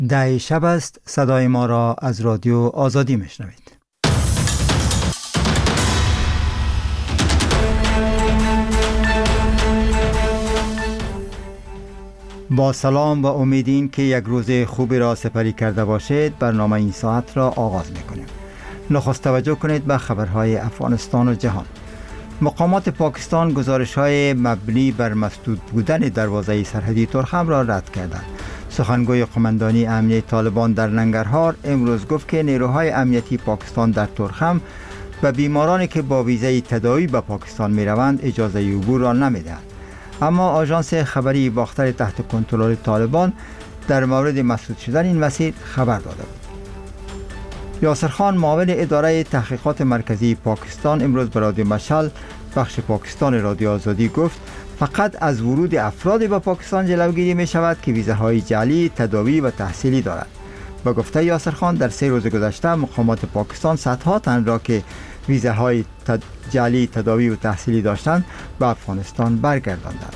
10 شب است. صدای ما را از رادیو آزادی میشنوید. با سلام و امیدین که یک روز خوبی را سپری کرده باشید، برنامه این ساعت را آغاز میکنیم. نخست توجه کنید به خبرهای افغانستان و جهان. مقامات پاکستان گزارش‌های مبنی بر مسدود بودن دروازه سرحدی ترخم را رد کردند. سخنگوی قماندانی امنیتی طالبان در ننگرهار امروز گفت که نیروهای امنیتی پاکستان در ترخم به بیمارانی که با ویزای تداوی به پاکستان می‌روند اجازه عبور را نمی‌دهند. اما آژانس خبری باختر تحت کنترل طالبان در مورد مسدود شدن این مسیر خبر داده بود. یاسر خان معاون اداره تحقیقات مرکزی پاکستان امروز به رادیو مشعل بخش پاکستان رادیو آزادی گفت فقط از ورود افراد به پاکستان جلوگیری می شود که ویزاهای جعلی تداوی و تحصیلی دارند. با گفته یاسر خان در 3 روز گذشته مقامات پاکستان صدها تن را که ویزاهای جعلی تداوی و تحصیلی داشتند به افغانستان برگرداندند.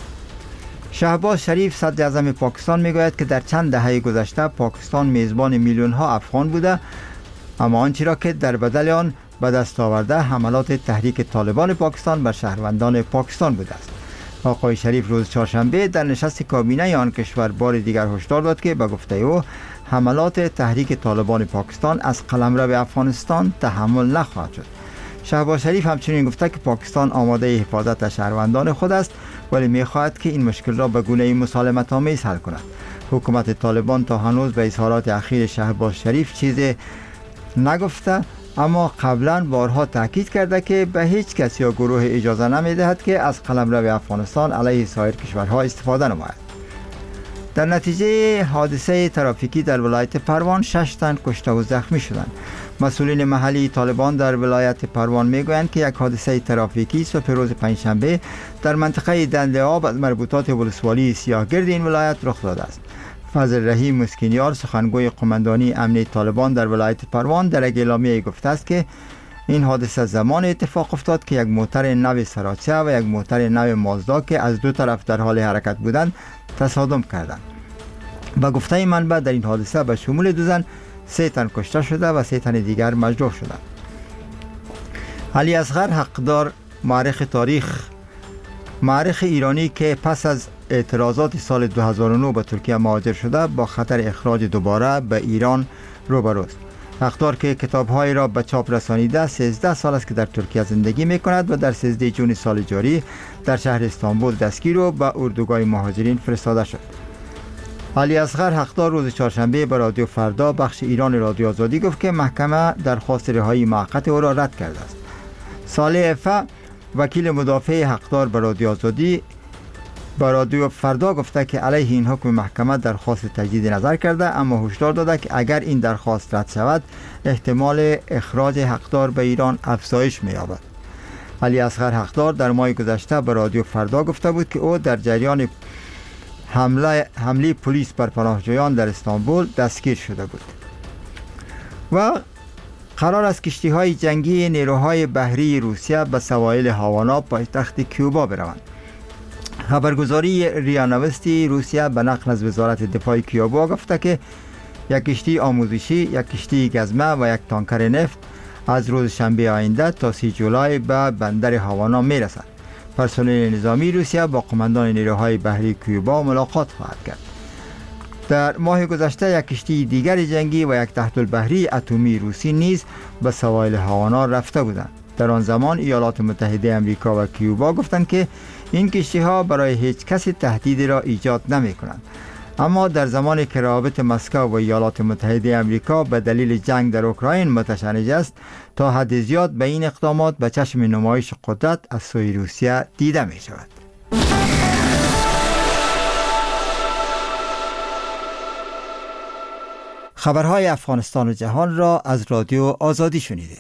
شهباز شریف صدر اعظم پاکستان می گوید که در چند دهه گذشته پاکستان میزبان میلیون ها افغان بوده، اما آنچه را که در بدل آن به دست آورده حملات تحریک طالبان پاکستان بر شهروندان پاکستان بوده است. آقای شریف روز چهارشنبه در نشست کابینه آن کشور بار دیگر هشدار داد که به گفته او حملات تحریک طالبان پاکستان از قلمرو افغانستان تحمل نخواهد شد. شهباز شریف همچنین گفته که پاکستان آماده حفاظت از شهروندان خود است، ولی می‌خواهد که این مشکل را به گونه‌ای مسالمت‌آمیز حل کند. حکومت طالبان تا هنوز به اظهارات اخیر شهباز شریف چیزی نگفته، اما قبلا بارها تاکید کرده که به هیچ کس یا گروه اجازه نمی‌دهد که از قلمرو افغانستان علیه سایر کشورها استفاده نماید. در نتیجه حادثه ترافیکی در ولایت پروان 6 تن کشته و زخمی شدند. مسئولین محلی طالبان در ولایت پروان میگویند که یک حادثه ترافیکی صبح روز پنجشنبه در منطقه دنده آب از مربوطات ولسوالی سیاهگرد این ولایت رخ داده است. فضل رحیم مسکینیار سخنگوی قماندانی امنیتی طالبان در ولایت پروان در یک اعلامیه گفته است که این حادثه زمان اتفاق افتاد که یک موتر نو سراچه و یک موتر نو مازدا که از دو طرف در حال حرکت بودند تصادم کردند. با گفته منبع در این حادثه به شمول 2 زن 3 تن کشته شده و 3 تن دیگر مجروح شدند. علی اصغر حقدار مورخ ایرانی که پس از اعتراضات سال 2009 به ترکیه مهاجر شده با خطر اخراج دوباره به ایران روبروست. حقدار که کتاب‌های را به چاپ رسانیده 13 سال است که در ترکیه زندگی می‌کند و در 13 جون سال جاری در شهر استانبول دستگیر و به اردوگاه مهاجرین فرستاده شد. علی اصغر حقدار روز چهارشنبه به رادیو فردا بخش ایران رادیو آزادی گفت که محکمه درخواست رهایی موقت او را رد کرده است. صالح عفه وکیل مدافع حقدار به رادیو آزادی با رادیو فردا گفته که علیه این حکم محکمه درخواست تجدید نظر کرده، اما هشدار داده که اگر این درخواست رد شود احتمال اخراج حقدار به ایران افزایش می‌یابد. علی اصغر حقدار در ماه گذشته به رادیو فردا گفته بود که او در جریان حمله پلیس بر پناهجویان در استانبول دستگیر شده بود و قرار است کشتی‌های جنگی نیروهای بحری روسیه به سواحل هاوانا پایتخت کیوبا بروند. خبرگزاری ریا نوستی روسیه به نقل از وزارت دفاع کیوبا گفته که یک کشتی آموزشی، یک کشتی گزمه و یک تانکر نفت از روز شنبه آینده تا 30 جولای به بندر هاوانا میرسند. پرسنل نظامی روسیه با قماندان نیروهای بحری کیوبا ملاقات خواهد کرد. در ماه گذشته یک کشتی دیگر جنگی و یک تحت البحری اتمی روسی نیز به سواحل هاوانا رفته بودند. در آن زمان ایالات متحده آمریکا و کیوبا گفتند که این کشتی‌ها برای هیچ کسی تهدیدی را ایجاد نمی‌کنند. اما در زمانی که روابط مسکو و ایالات متحده آمریکا به دلیل جنگ در اوکراین متشنج است، تا حد زیاد به این اقدامات به چشم نمایش قدرت از سوی روسیه دیده می‌شود. خبرهای افغانستان و جهان را از رادیو آزادی شنیدید.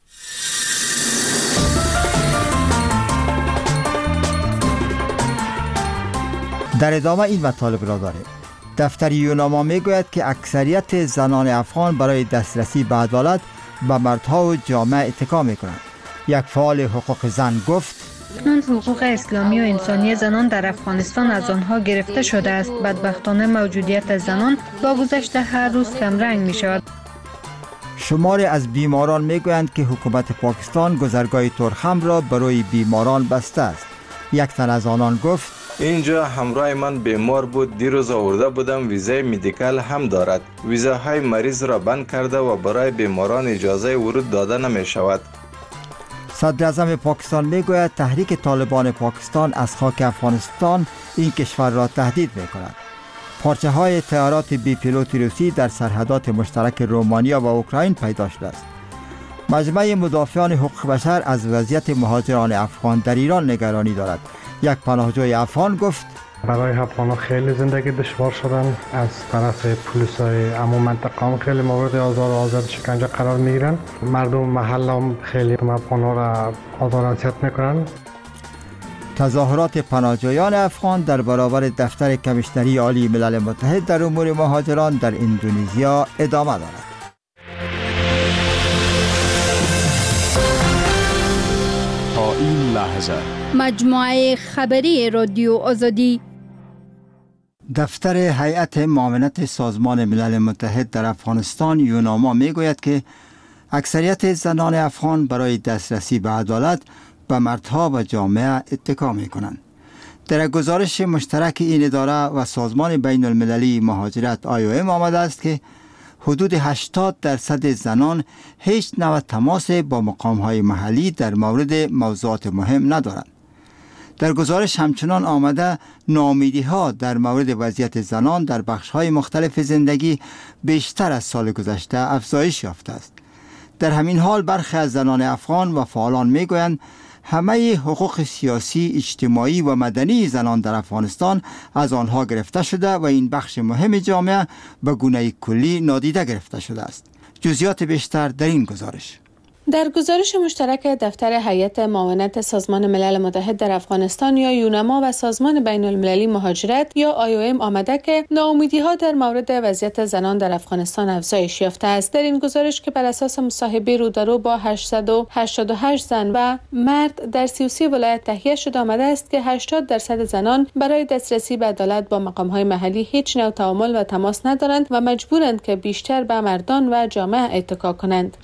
در ادامه این مطالب را داریم. دفتر یوناما میگوید که اکثریت زنان افغان برای دسترسی به عدالت به مردها و جامعه اتکا میکنند. یک فعال حقوق زن گفت اکنون حقوق اسلامی و انسانی زنان در افغانستان از آنها گرفته شده است. بدبختانه موجودیت زنان با گذشت هر روز کمرنگ می شود. شماری از بیماران می گویند که حکومت پاکستان گذرگاه ترخم را برای بیماران بسته است. یک تن از آنان گفت: اینجا همراه من بیمار بود، دیروز آورده بودم، ویزای مدیکال هم دارد. ویزاهای مریض را بند کرده و برای بیماران اجازه ورود داده نمی شود. صدر اعظم پاکستان می گوید تحریک طالبان پاکستان از خاک افغانستان این کشور را تهدید می کند. پارچه های طیارات بی پیلوت روسی در سرحدات مشترک رومانیا و اوکراین پیدا شده است. مجمع مدافعان حقوق بشر از وضعیت مهاجران افغان در ایران نگرانی دارد. یک پناهجوی افغان گفت: برای افغان‌ها خیلی زندگی دشوار شدن. از طرف پلیس‌های عموم منطقه هم خیلی مورد آزار و آزار شکنجه قرار میگیرن. مردم محل هم خیلی افغان‌ها را آزار و اذیت میکنن. تظاهرات پناهجویان افغان در برابر دفتر کمیشنری عالی ملل متحد در امور مهاجران در اندونزیا ادامه دارد. تا این لحظه مجموعه خبری رادیو آزادی. دفتر هیئت معاونت سازمان ملل متحد در افغانستان یوناما میگوید که اکثریت زنان افغان برای دسترسی به عدالت به مردها و جامعه اتکا می کنند. در گزارش مشترک این اداره و سازمان بین المللی مهاجرت IOM آمده است که حدود 80% زنان هیچ نوع تماس با مقام‌های محلی در مورد موضوعات مهم ندارند. در گزارش همچنان آمده ناامیدی‌ها در مورد وضعیت زنان در بخش‌های مختلف زندگی بیشتر از سال گذشته افزایش یافته است. در همین حال برخی از زنان افغان و فعالان می‌گویند همه حقوق سیاسی، اجتماعی و مدنی زنان در افغانستان از آنها گرفته شده و این بخش مهم جامعه به گونه کلی نادیده گرفته شده است. جزئیات بیشتر در این گزارش. در گزارش مشترک دفتر هیئت معاونت سازمان ملل متحد در افغانستان یا یوناما و سازمان بین المللی مهاجرت یا IOM آمده که ناامیدی‌ها در مورد وضعیت زنان در افغانستان افزایش یافته است. در این گزارش که بر اساس مصاحبه رو در رو با 888 زن و مرد در 33 ولایت تهیه شده آمده است که 80% زنان برای دسترسی به عدالت با مقام‌های محلی هیچ نوع تعامل و تماس ندارند و مجبورند که بیشتر به مردان و جامعه اتکا کنند.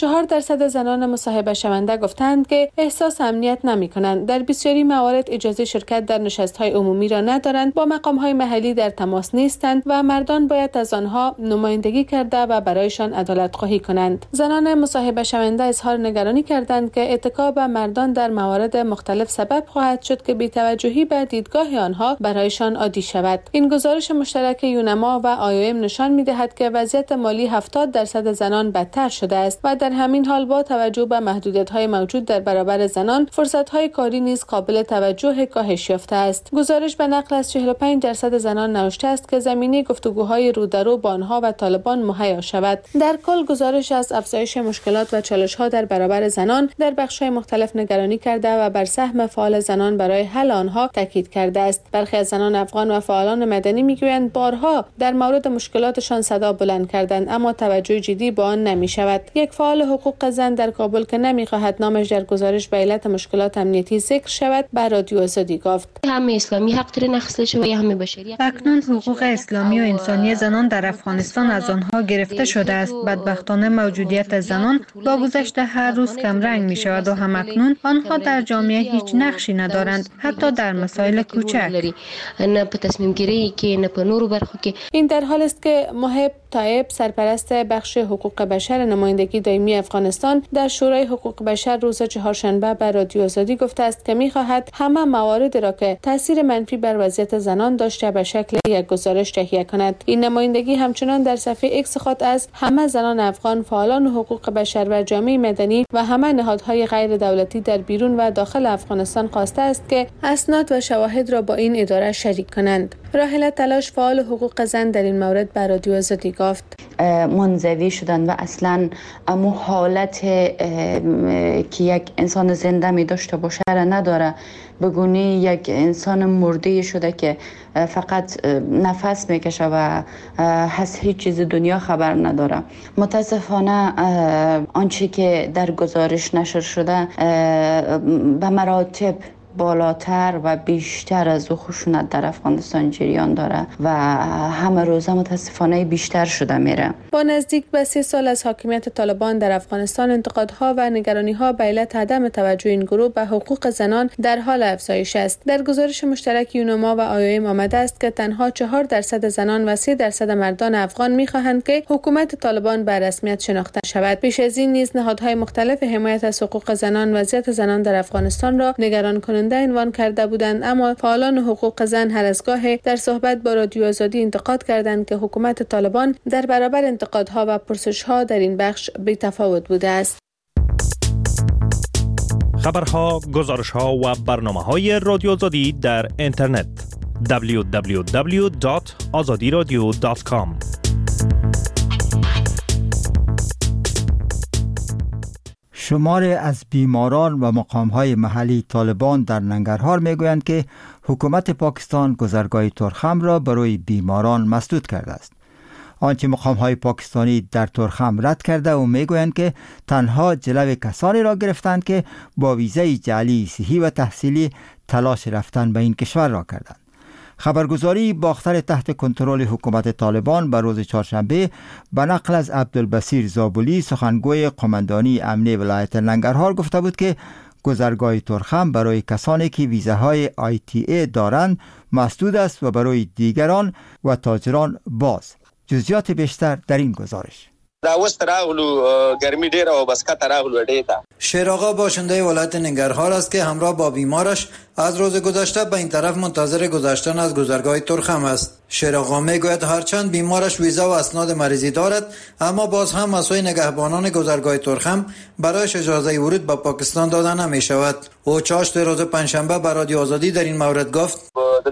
64% زنان مصاحبه شونده گفتند که احساس امنیت نمی کنند. در بسیاری موارد اجازه شرکت در نشست‌های عمومی را ندارند، با مقام‌های محلی در تماس نیستند و مردان باید از آنها نمایندگی کرده و برایشان عدالت خواهی کنند. زنان مصاحبه شونده اظهار نگرانی کردند که اتکا به مردان در موارد مختلف سبب خواهد شد که بی‌توجهی به دیدگاه آنها برایشان عادی شود. این گزارش مشترک یوناما و IOM نشان می‌دهد که وضعیت مالی 70% زنان بدتر شده است و در همین حال با توجه به محدودیت‌های موجود در برابر زنان، فرصت‌های کاری نیز قابل توجه کاهش یافته است. گزارش به نقل از 45% زنان نوشته است که زمینه گفتگوهای رو در رو با آنها و طالبان مهیا شود. در کل گزارش از افزایش مشکلات و چالش‌ها در برابر زنان در بخش‌های مختلف نگرانی کرده و بر سهم فعال زنان برای حل آنها تاکید کرده است. برخی از زنان افغان و فعالان مدنی می‌گویند بارها در مورد مشکلاتشان صدا بلند کردند اما توجه جدی به آن نمی‌شود. یک فعال حقوق زن در کابل که نمی‌خواهد نامش در گزارش به علت مشکلات امنیتی ذکر شود به رادیو آزادی گفت: همه اسلامی حق داره نقض شده یا همه بشری. اکنون حقوق اسلامی و انسانی زنان در افغانستان از آنها گرفته شده است. بدبختانه موجودیت زنان با گذشت هر روز کمرنگ می شود و همکنون آنها در جامعه هیچ نقشی ندارند، حتی در مسائل کوچک. نه په تصمیم گیری کې نه په نورو برخو کې. این در حال است که محب طایب سرپرست بخش حقوق بشر نمایندگی دائمی افغانستان در شورای حقوق بشر روز چهارشنبه به رادیو آزادی گفته است که می‌خواهد همه مواردی را که تاثیر منفی بر وضعیت زنان داشته به شکل یک گزارش تهیه کند. این نمایندگی همچنان در صفحه ایکس خود از همه زنان افغان، فعالان حقوق بشر و جامعه مدنی و همه نهادهای غیر دولتی در بیرون و داخل افغانستان خواسته است که اسناد و شواهد را با این اداره شریک کنند. راحله تلاش فعال حقوق زن در این مورد به رادیو آزادی گفت منزوی شدن و اصلا امو حالت که یک انسان زنده می داشته باشه را نداره، بگونی یک انسان مرده شده که فقط نفس میکشه و از هیچ چیز دنیا خبر نداره. متاسفانه آنچه که در گزارش نشر شده به مراتب بالاتر و بیشتر از خشونت در افغانستان جریان داره و همه روزه متاسفانه بیشتر شده میره. با نزدیک به 3 سال از حاکمیت طالبان در افغانستان، انتقادها و نگرانی‌ها به علت عدم توجه این گروه به حقوق زنان در حال افزایش است. در گزارش مشترک یونما و آیویم آمده است که تنها 4% زنان و 3% مردان افغان می‌خواهند که حکومت طالبان به رسمیت شناخته شود. پیش از این نیز نهادهای مختلف حمایت از حقوق زنان وضعیت زنان در افغانستان را نگران کننده عنوان کرده بودند، اما فعالان حقوق زن هر از گاهی در صحبت با رادیو آزادی انتقاد کردند که حکومت طالبان در برابر انتقادها و پرسش‌ها در این بخش بی‌تفاوت بوده است. خبرها، گزارش‌ها و برنامه‌های رادیو آزادی در اینترنت www.azadiradio.com. شماری از بیماران و مقام‌های محلی طالبان در ننگرهار می‌گویند که حکومت پاکستان گذرگاه ترخم را برای بیماران مسدود کرده است. آنچه مقام‌های پاکستانی در ترخم رد کرده و می‌گویند که تنها جلو کسانی را گرفتند که با ویزای جعلی صحی و تحصیلی تلاش رفتن به این کشور را کردند. خبرگزاری باختر تحت کنترل حکومت طالبان به روز چهارشنبه به نقل از عبدالبصیر زابلی، سخنگوی قماندانی امنی ولایت ننگرهار، گفته بود که گذرگاه ترخم برای کسانی که ویزاهای ITA دارند مسدود است و برای دیگران و تاجران باز. جزئیات بیشتر در این گزارش. گرمی ډیره او بس کته راغلو ډیتا. شیرآقا باشنده ولایت ننگرهار است که همراه با بیمارش از روز گذشته به این طرف منتظر گذشتن از گذرگاه ترخم است. شیرآقا میگوید هرچند بیمارش ویزا و اسناد مریضی دارد، اما باز هم از سوی نگهبانان گذرگاه ترخم برایش اجازه ورود به پاکستان داده نمی شود. او چاشت روز پنجشنبه به رادیو آزادی در این مورد گفت: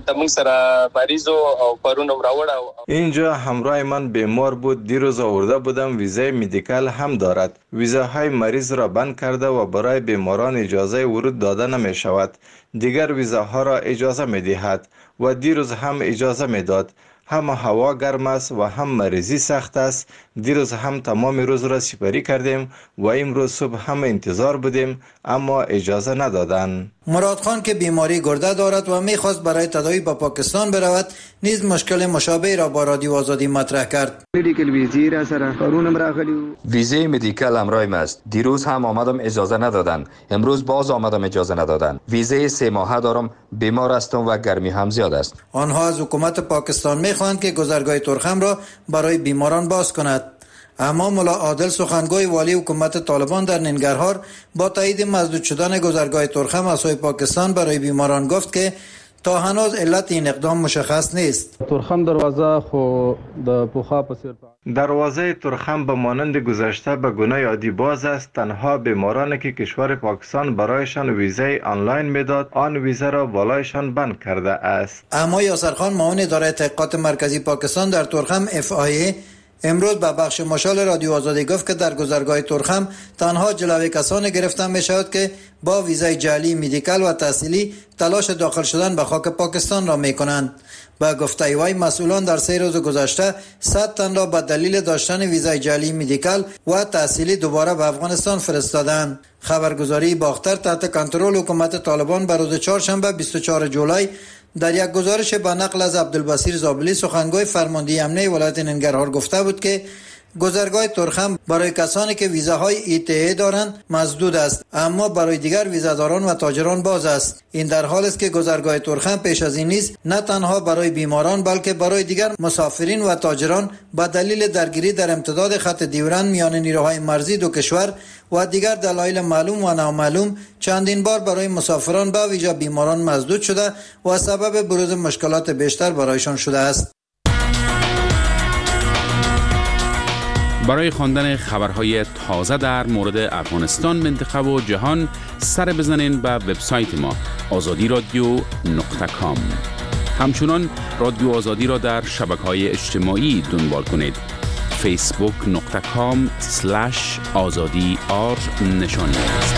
اینجا همراه من بیمار بود، دیروز آورده بودم، ویزای مدیکال هم دارد. ویزاهای مریض را بند کرده و برای بیماران اجازه ورود داده نمی شود. دیگر ویزاها را اجازه می دهد و دیروز هم اجازه می داد. هم هوا گرم است و هم مریضی سخت است. دیروز هم تمام روز را سپری کردیم و امروز صبح هم انتظار بودیم، اما اجازه ندادند. مراد خان که بیماری گرده دارد و میخواست برای تداوی به پاکستان برود، نیز مشکل مشابه را با رادیو آزادی مطرح کرد. ویزه مدیکال همراهم است. دیروز هم آمدم اجازه ندادن، امروز باز آمدم اجازه ندادن. ویزه 3 ماهه دارم، بیمار هستم و گرمی هم زیاد است. آنها از حکومت پاکستان میخواهند که گذرگاه ترخم را برای بیماران باز کند. اما ملا عادل، سخنگوی والی حکومت طالبان در ننگرهار، با تایید مسدود شدن گذرگاه ترخم از سوی پاکستان برای بیماران گفت که تا هنوز علت این اقدام مشخص نیست. ترخم دروازه ترخم به مانند گذشته به گونه عادی باز است. تنها بیمارانی که کشور پاکستان برایشان ویزای آنلاین میداد، آن ویزا را بالایشان بند کرده است. اما یاسر خان، معاون اداره تحقیقات مرکزی پاکستان در ترخم FIA، امروز به بخش مشال رادیو آزادی گفت که در گذرگاه ترخم تنها جلوی کسانی گرفتن می شود که با ویزای جعلی مدیکال و تحصیلی تلاش داخل شدن به خاک پاکستان را می کنند. با گفته وی، مسئولان در 3 روز گذشته 100 تن را به دلیل داشتن ویزای جعلی مدیکال و تحصیلی دوباره به افغانستان فرستادند. خبرگزاری باختر تحت کنترل حکومت طالبان به روز چهارشنبه 24 جولای در یک گزارش به نقل از عبدالبصیر زابلی، سخنگوی فرماندهی امنی ولایت ننگرهار، گفته بود که گذرگاه ترخم برای کسانی که ویزاهای ETA دارند مسدود است، اما برای دیگر ویزاداران و تاجران باز است. این در حالی است که گذرگاه ترخم پیش از این نیز نه تنها برای بیماران بلکه برای دیگر مسافرین و تاجران به دلیل درگیری در امتداد خط دیورند میان نیروهای مرزی دو کشور و دیگر دلایل معلوم و نامعلوم چندین بار برای مسافران به ویژه بیماران مسدود شده و سبب بروز مشکلات بیشتر برایشان شده است. برای خواندن خبرهای تازه در مورد افغانستان، منطقه و جهان، سر بزنین به وبسایت ما azadiradyo.com. همچنان رادیو آزادی را در شبکه‌های اجتماعی دنبال کنید. facebook.com/azadi نشانی است.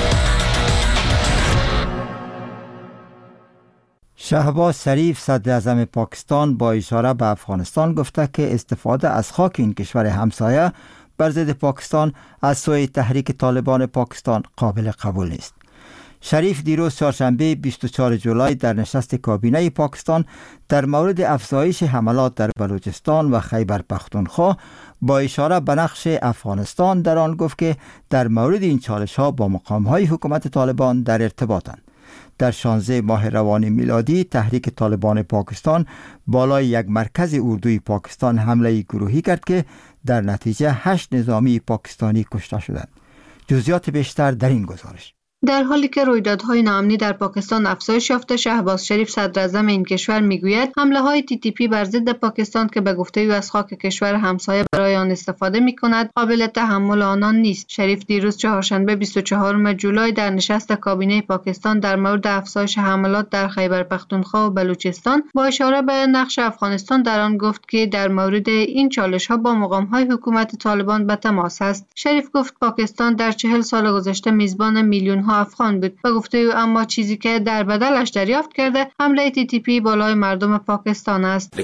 شهباز شریف صدر اعظم پاکستان با اشاره به افغانستان گفته که استفاده از خاک این کشور همسایه بر ضد پاکستان از سوی تحریک طالبان پاکستان قابل قبول نیست. شریف دیروز چهارشنبه 24 جولای در نشست کابینه پاکستان در مورد افزایش حملات در بلوچستان و خیبر پختونخوا با اشاره به نقش افغانستان در آن گفت که در مورد این چالش‌ها با مقام‌های حکومت طالبان در ارتباطند. در 16 ماه روان میلادی تحریک طالبان پاکستان بالای یک مرکز اردوی پاکستان حمله گروهی کرد که در نتیجه 8 نظامی پاکستانی کشته شدند. جزئیات بیشتر در این گزارش. در حالی که رویدادهای ناامنی در پاکستان افزایش یافته، شهباز شریف صدر اعظم این کشور میگوید حمله های TTP بر ضد پاکستان که به گفته او از خاک کشور همسایه برای آن استفاده میکند قابل تحمل آنان نیست. شریف دیروز چهارشنبه 24 جولای در نشست کابینه پاکستان در مورد افزایش حملات در خیبر پختونخوا و بلوچستان با اشاره به نقش افغانستان در آن گفت که در مورد این چالش ها با مقام های حکومت طالبان به تماس است. شریف گفت پاکستان در 40 سال گذشته میزبان میلیون ها افغان بود. به گفته او اما چیزی که در بدلش دریافت کرده حمله TTP بالای مردم پاکستان است.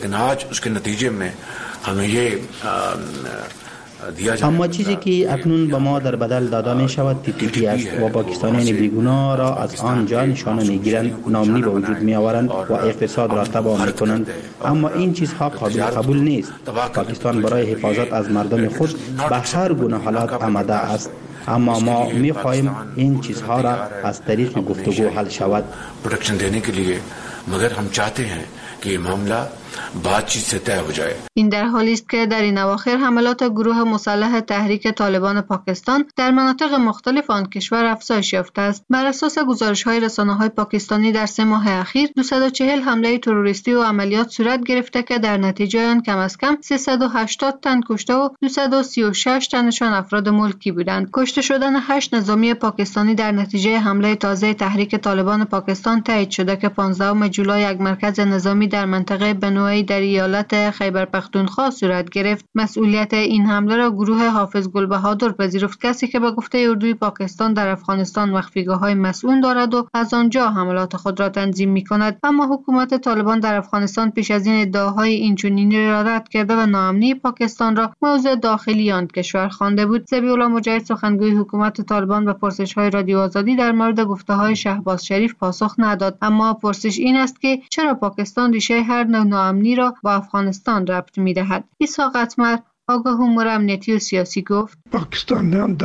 اما چیزی که اکنون به ما در بدل داده می شود TTP است و پاکستانیان بیگناه را از آنجا نشانه می گیرند، ناامنی به وجود می آورند و اقتصاد را تباه می کنند. اما این چیزها قابل قبول نیست. پاکستان برای حفاظت از مردم خود به هر گونه حالات آماده است، اما ما می خواهیم این چیزها را از طریق گفتگو حل شود. Protection देने के लिए मगर हम चाहते हैं कि ये मामला बातचीत से तय हो जाए. این در حالی است که در این اواخر حملات گروه مسلح تحریک طالبان پاکستان در مناطق مختلف آن کشور افزایش یافته است. بر اساس گزارش‌های رسانه‌های پاکستانی در 3 ماه اخیر 240 حمله تروریستی و عملیات صورت گرفته که در نتیجه آن کم از کم 380 تن کشته و 236 تنشان افراد ملکی بودند. کشته شدن 8 نظامی پاکستانی در نتیجه حمله تازه تحریک طالبان پاکستان تایید شده که 15 جولای یک مرکز نظامی در منطقه بنوئی در ایالت خیبر پختونخوا صورت گرفت. مسئولیت این حمله را گروه حافظ گلبهادر پذیرفت، کسی که به گفته اردوی پاکستان در افغانستان مخفیگاه‌های مسئول دارد و از آنجا حملات خود را تنظیم می‌کند. اما حکومت طالبان در افغانستان پیش از این ادعاهای اینچنینی را رد کرده و ناامنی پاکستان را موضوع داخلی آن کشور خوانده بود. ذبیح‌الله مجاهد سخنگوی حکومت طالبان به پرسش‌های رادیو آزادی در مورد گفته‌های شهباز شریف پاسخ نداد، اما پرسش این است که چرا پاکستان ریشه هر نوع ناامنی را با افغانستان ربط می‌دهد. ایسا قطمر آگاه امور امنیتی و سیاسی گفت پاکستان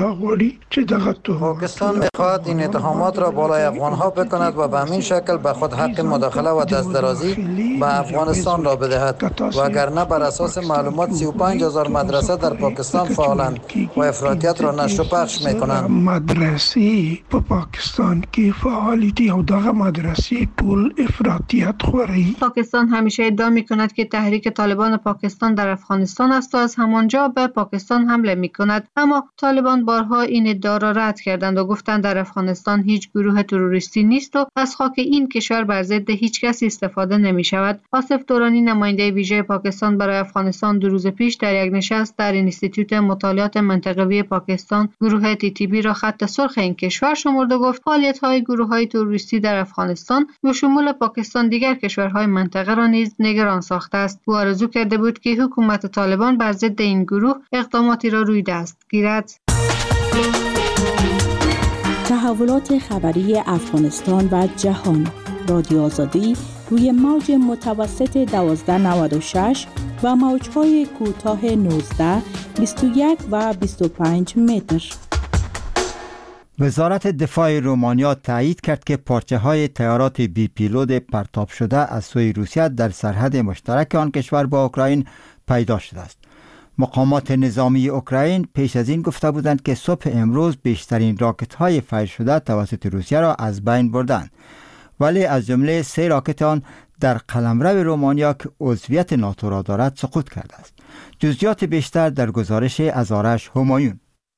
می‌خواهد این اتهامات را بالای افغان‌ها بکند و به همین شکل به خود حق مداخله و دسترازی به افغانستان را بدهد، وگرنه بر اساس معلومات 35,000 مدرسه در پاکستان فعالند و افراطیت را نشر و پخش می‌کنند. مدرسه په پاکستان کې فعالیت او دغه مدرسه ټول افراطیت خوري. پاکستان همیشه ادعا می‌کند که تحریک طالبان پاکستان در افغانستان است و از همانجا به پاکستان حمله می‌کند، اما طالبان بارها این ادعا را رد کردند و گفتند در افغانستان هیچ گروه تروریستی نیست و از خاک این کشور بر ضد هیچ کسی استفاده نمی‌شود. آصف دورانی نماینده ویژه پاکستان برای افغانستان 2 روز پیش در یک نشست در اینستیتوت مطالعات منطقوی پاکستان گروه TTP را خط سرخ این کشور شمرد و گفت فعالیت‌های گروه‌های تروریستی در افغانستان به شمول پاکستان دیگر کشورهای منطقه را نیز نگران ساخته است. او آرزو کرده بود که حکومت طالبان بر ضد این گروه اقداماتی را روی دست گیرد. تحولات خبری افغانستان و جهان. رادیو آزادی روی موج متوسط 1296 و موج‌های کوتاه 19، 21 و 25 متر. وزارت دفاع رومانیا تایید کرد که پارچه‌های طیارات بی پیلوت پرتاب شده از سوی روسیه در سرحد مشترک آن کشور با اوکراین پیدا شده است. مقامات نظامی اوکراین پیش از این گفته بودند که صبح امروز بیشترین راکت‌های فیر شده توسط روسیه را از بین بردند، ولی از جمله 3 راکت آن در قلمرو رومانیا که عضویت ناتو را دارد سقوط کرده است. جزئیات بیشتر در گزارش از آرش همایون.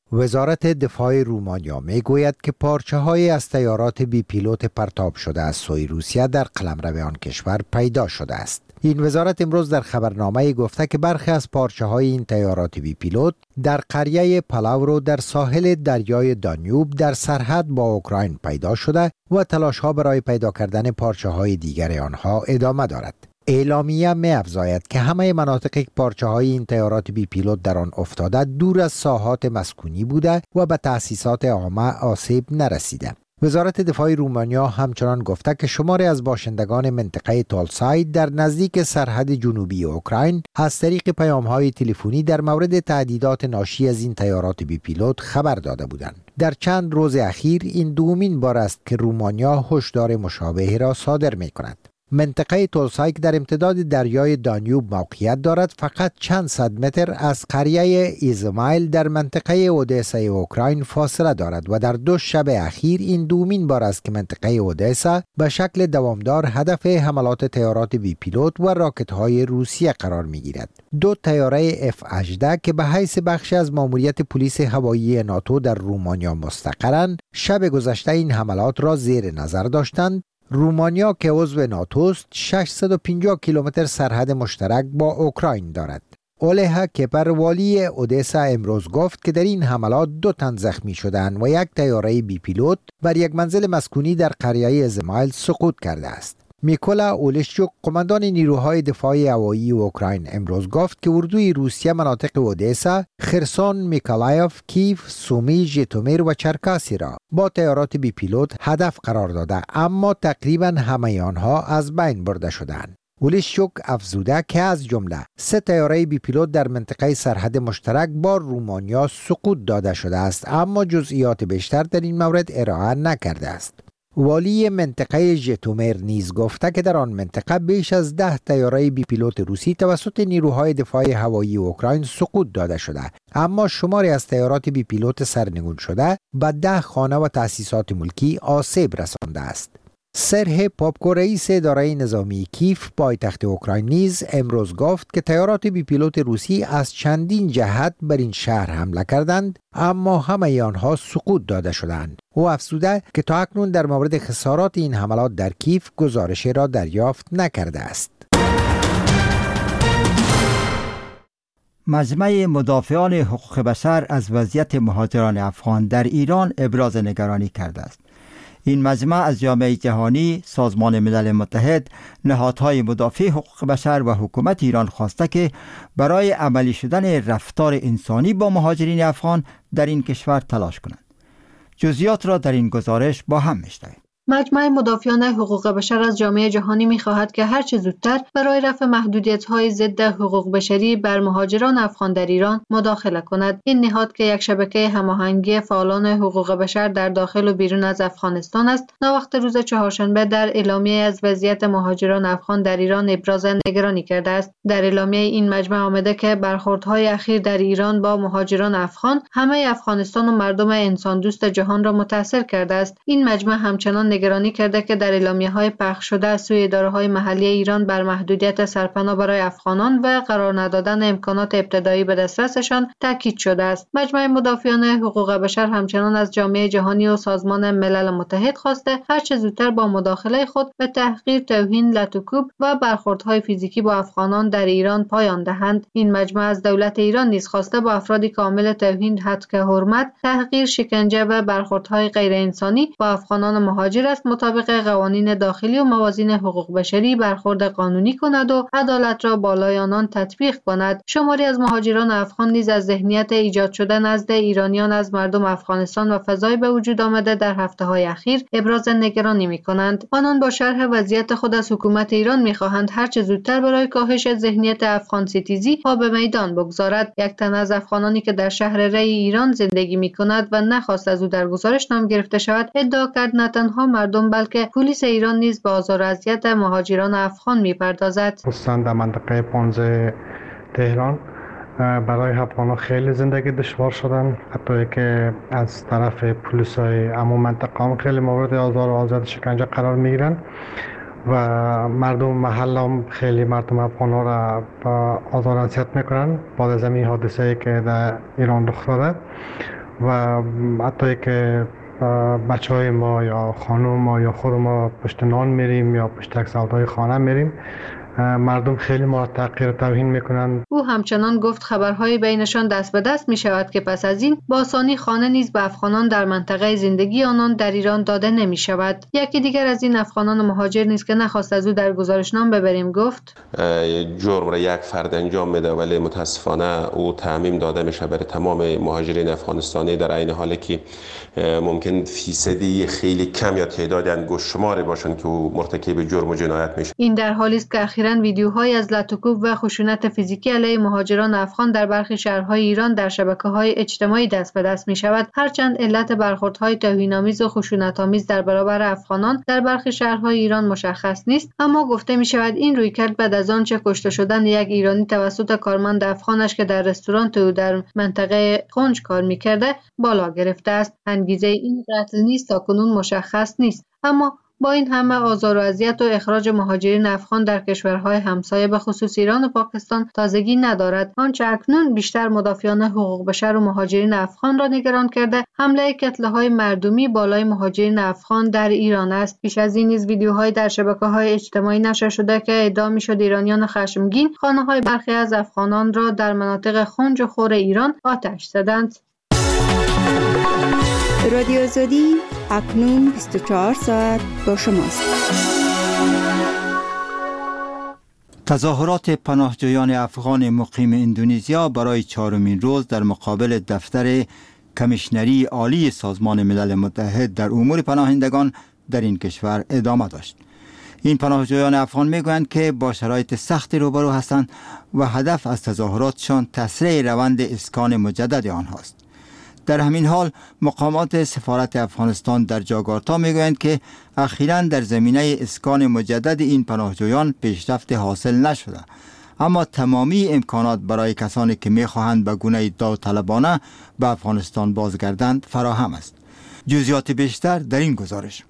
وزارت دفاع رومانیا میگوید که پارچه‌های از تیارات بی پیلوت پرتاب شده از سوی روسیه در قلمرو آن کشور پیدا شده است. این وزارت امروز در خبرنامه گفته که برخی از پارچه‌های این تیارات بی پیلوت در قریه پلاورو در ساحل دریای دانیوب در سرحد با اوکراین پیدا شده و تلاش‌ها برای پیدا کردن پارچه‌های دیگر آنها ادامه دارد. اعلامیه می‌افزاید که همه مناطق که پارچه‌های این تیارات بی پیلوت در آن افتاده دور از ساحات مسکونی بوده و به تأسیسات عامه آسیب نرسیده. وزارت دفاع رومانیا همچنان گفته که شماری از باشندگان منطقه تولسای در نزدیک سرحد جنوبی اوکراین از طریق پیام‌های تلفنی در مورد تهدیدات ناشی از این تیارات بی پیلوت خبر داده بودند. در چند روز اخیر این دومین بار است که رومانیا هشدار مشابهی را صادر می‌کند. منطقه تولسای در امتداد دریای دانیوب موقعیت دارد فقط چند صد متر از قریه ایزمایل در منطقه اودسا اوکراین فاصله دارد و در 2 شب اخیر این دومین بار است که منطقه اودسا به شکل دوامدار هدف حملات تیارات بی پیلوت و راکت‌های روسیه قرار می‌گیرد. 2 تیاره F-18 که به حیث بخشی از ماموریت پلیس هوایی ناتو در رومانیا مستقرند، شب گذشته این حملات را زیر نظر داشتند. رومانیا که عضو ناتوست 650 کیلومتر سرحد مشترک با اوکراین دارد. اولیها کپر والی اودسا امروز گفت که در این حملات 2 تن زخمی شدند و 1 تیاره بی پیلوت بر یک منزل مسکونی در قریه ازمایل سقوط کرده است. میکولا اولشچوک قماندان نیروهای دفاعی هوایی اوکراین امروز گفت که اردوی روسیه مناطق اودسا، خرسون، میکولایف، کیف، سومی، ژیتومیر و چرکاسی را با تیارات بی پیلوت هدف قرار داده، اما تقریبا همه آنها از بین برده شدند. اولشچوک افزوده که از جمله 3 تیاره بی پیلوت در منطقه سرحد مشترک با رومانیا سقوط داده شده است، اما جزئیات بیشتر در این مورد ارائه نکرده است. والی منطقه ژیتومیر نیز گفته که در آن منطقه بیش از 10 تیاره بی پیلوت روسی توسط نیروهای دفاع هوایی اوکراین سقوط داده شده، اما شماری از تیارات بی پیلوت سرنگون شده به 10 خانه و تأسیسات ملکی آسیب رسانده است. سرهی پاپکو رئیس اداره نظامی کیف پایتخت اوکراین نیز امروز گفت که تیارات بی پیلوت روسی از چندین جهت بر این شهر حمله کردند، اما همه آنها سقوط داده شدند. او افزوده که تا اکنون در مورد خسارات این حملات در کیف گزارشی را دریافت نکرده است. مجمع مدافعان حقوق بشر از وضعیت مهاجران افغان در ایران ابراز نگرانی کرده است. این مجمع از جامعه جهانی، سازمان ملل متحد، نهادهای مدافع حقوق بشر و حکومت ایران خواسته که برای عملی شدن رفتار انسانی با مهاجرین افغان در این کشور تلاش کنند. جزئیات را در این گزارش با هم میشنویم. مجمع مدافعان حقوق بشر از جامعه جهانی می‌خواهد که هرچه زودتر برای رفع محدودیت‌های ضد حقوق بشری بر مهاجران افغان در ایران مداخله کند. این نهاد که یک شبکه هماهنگی فعالان حقوق بشر در داخل و بیرون از افغانستان است، ناوقت روز چهارشنبه در اعلامیه از وضعیت مهاجران افغان در ایران ابراز نگرانی کرده است. در اعلامیه این مجمع آمده که برخوردهای اخیر در ایران با مهاجران افغان همه افغانستان و مردم انسان دوست جهان را متاثر کرده است. این مجمع همچنان نگرانی کرده که در اعلامیه‌های پخش شده از سوی اداره‌های محلی ایران بر محدودیت سرپناه برای افغانان و قرار ندادن امکانات ابتدایی به دسترسشان تاکید شده است. مجمع مدافعان حقوق بشر همچنان از جامعه جهانی و سازمان ملل متحد خواسته هرچه زودتر با مداخله خود به تحقیر، توهین، لطوکوب و برخوردهای فیزیکی با افغانان در ایران پایان دهند. این مجمع از دولت ایران نیز خواسته با افرادی کامل توهین، هتک حرمت، تحقیر، شکنجه و برخوردهای غیر انسانی با افغانان مهاجر است مطابق قوانین داخلی و موازین حقوق بشری برخورد قانونی کند و عدالت را بالای آنان تطبیق کند. شماری از مهاجران افغان نیز از ذهنیت ایجاد شده نزد ایرانیان از مردم افغانستان و فضای به وجود آمده در هفته‌های اخیر ابراز نگرانی می‌کنند. آنان با شرح وضعیت خود از حکومت ایران می‌خواهند هرچه زودتر برای کاهش ذهنیت افغان ستیزی پا به میدان بگذارد. یک تن از افغانانی که در شهر ری ایران زندگی می‌کند و نخواست از او در گزارش نام گرفته شود، ادعا کرد نه تنها مردم بلکه پلیس ایران نیز به آزار و اذیت مهاجران افغان می‌پردازد. خصوصا در منطقه 15 تهران برای افغانان خیلی زندگی دشوار شدن، حتی که از طرف پلیس‌های همون منطقه خیلی مورد آزار و اذیت شکنجه قرار می‌گیرن و مردم محل هم خیلی مردم افغان‌ها را با آزار و اذیت می‌کنن بعد از این حادثه‌ای که در ایران رخ داده. و حتی که بچه های ما یا خانم ما یا خود ما پشت نان میریم یا پشت سودای خانه میریم، مردم خیلی ما تحقیر توهین میکنند. او همچنان گفت خبرهای بینشان دست به دست می شود که پس از این با آسانی خانه نیز به افغانان در منطقه زندگی آنان در ایران داده نمی شود. یکی دیگر از این افغانان مهاجر نیز که نخواست از او در گزارشنامه ببریم گفت جرم را یک فرد انجام میده ولی متاسفانه او تعمیم داده میشه برای تمام مهاجرین افغانستانی، در عین حالی که ممکن فیصدی خیلی کم یا تعداد انگشت شماری باشند که او مرتکب جرم و جنایت میشه. این در حالی است که اخیراً ویدیوهای از لطوکوب و خشونت فیزیکی علیه مهاجران افغان در برخی شهرهای ایران در شبکه‌های اجتماعی دست به دست می‌شود. هرچند علت برخوردهای توهین‌آمیز و خشونت‌آمیز در برابر افغانان در برخی شهرهای ایران مشخص نیست، اما گفته می‌شود این رویکرد بعد از آنچه کشته شدن یک ایرانی توسط کارمند افغانش که در رستوران او در منطقه خنج کار می‌کرده بالا گرفته است. انگیزه این قتل نیز تاکنون مشخص نیست، اما با این همه آزار و اذیت و اخراج مهاجرین افغان در کشورهای همسایه به خصوص ایران و پاکستان تازگی ندارد. آنچه اکنون بیشتر مدافعان حقوق بشر و مهاجرین افغان را نگران کرده حمله کتله‌های مردمی بالای مهاجرین افغان در ایران است. پیش از این نیز ویدیوهای در شبکه‌های اجتماعی نشر شده که ادعا می‌شد ایرانیان خشمگین خانه‌های برخی از افغانان را در مناطق خنج و خور ایران آتش زدند. رادیو آزادی اکنون 24 ساعت با شماست. تظاهرات پناهجویان افغان مقیم اندونزیا برای 4مین روز در مقابل دفتر کمیشنری عالی سازمان ملل متحد در امور پناهندگان در این کشور ادامه داشت. این پناهجویان افغان میگویند که با شرایط سختی روبرو هستند و هدف از تظاهراتشان تسریع روند اسکان مجدد آنهاست. در همین حال مقامات سفارت افغانستان در جاکارتا میگویند که اخیراً در زمینه اسکان مجدد این پناهجویان پیشرفت حاصل نشده، اما تمامی امکانات برای کسانی که میخواهند به گونه داوطلبانه به افغانستان بازگردند فراهم است. جزئیات بیشتر در این گزارش.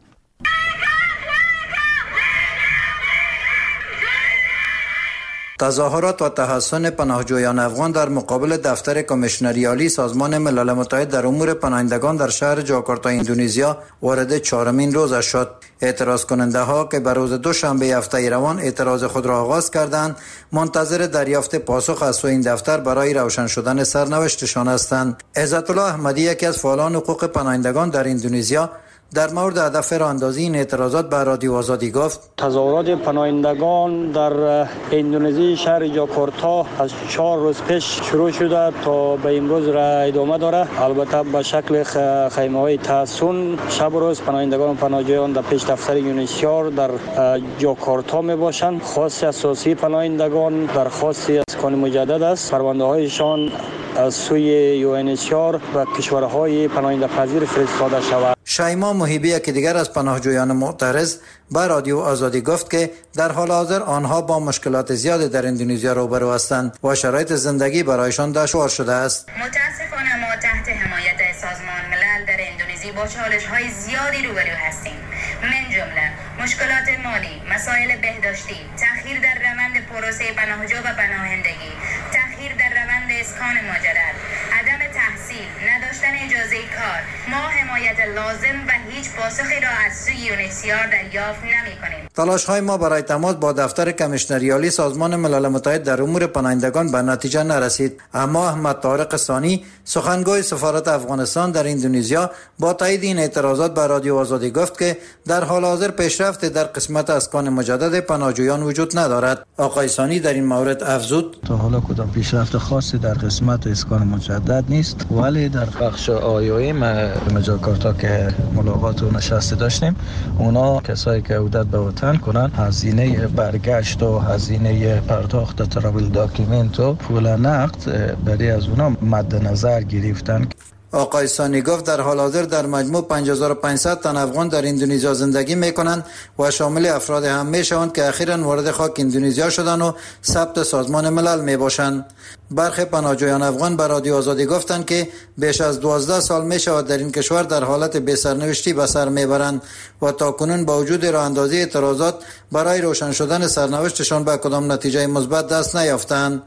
تظاهرات و تحسن پناهجویان افغان در مقابل دفتر کمیشنری عالی سازمان ملل متحد در امور پناهندگان در شهر جاکارتا اندونزیا وارد 4مین روز شد. اعتراض کننده ها که به روز دوشنبه هفته روان اعتراض خود را آغاز کردند، منتظر دریافت پاسخ از سوی این دفتر برای روشن شدن سرنوشتشان هستند. عزت الله احمدی، یکی از فعالان حقوق پناهندگان در اندونزیا، در مورد هدف راهاندازی این اعتراضات به رادیو آزادی گفت: تظاهرات پناهندگان در اندونزی شهر جاکارتا از 4 روز پیش شروع شده تا به امروز را ادامه داره. البته به شکل خیمه‌های تحسن شب و روز پناهندگان و پناهجویان در پیش دفتر یونیسیار در جاکارتا می باشند. خواست اساسی پناهندگان درخواست اسکان مجدد است. پرونده‌هایشان از سوی یونیسیار و کشورهای پناهنده پذیر فرستاده شود. شایما محیبی که دیگر از پناهجویان معترض به رادیو آزادی گفت که در حال حاضر آنها با مشکلات زیادی در اندونزیا روبرو هستند و شرایط زندگی برایشان دشوار شده است. متاسفانه ما تحت حمایت سازمان ملل در اندونزی با چالش‌های زیادی روبرو هستیم، من جمله مشکلات مالی، مسائل بهداشتی، تأخیر در روند پروسه پناهجو و پناهندگی، تأخیر در روند اسکان مجدد، عدم تحصیل، نداشتن اجازه کار. ما حمایت لازم و هیچ پاسخی را از سوی یونیسیار دریافت نمی‌کنیم. تلاش‌های ما برای تماس با دفتر کمیشنری عالی سازمان ملل متحد در امور پناهندگان به نتیجه نرسید، اما احمد طارق ثانی، سخنگوی سفارت افغانستان در اندونزیا، با تایید این اعتراضات به رادیو آزادی گفت که در حال حاضر پیشرفت در قسمت اسکان مجدد پناهجویان وجود ندارد. آقای ثانی در این مورد افزود: تا حالا کدام پیشرفت خاصی در قسمت اسکان مجدد نیست، ولی در بخش آیویم جاکارتا که ملاقات و نشست داشتیم، اونا کسایی که عودت به وطن کنن هزینه برگشت و هزینه پرداخت تراول داکیومنت و پول نقد برای از اونا مد نظر گرفتن. آقای ثانی گفت در حال حاضر در مجموع 5500 تن افغان در اندونزیا زندگی میکنند و شامل افراد هم میشوند که اخیراً وارد خاک اندونزیا شدند و ثبت سازمان ملل میباشند. برخی پناهجویان افغان به رادیو آزادی گفتند که بیش از 12 سال میشود در این کشور در حالت بی‌سرنوشتی به سر میبرند و تاکنون با وجود راهاندازی اعتراضات برای روشن شدن سرنوشتشان به کدام نتیجه مثبت دست نیافتند.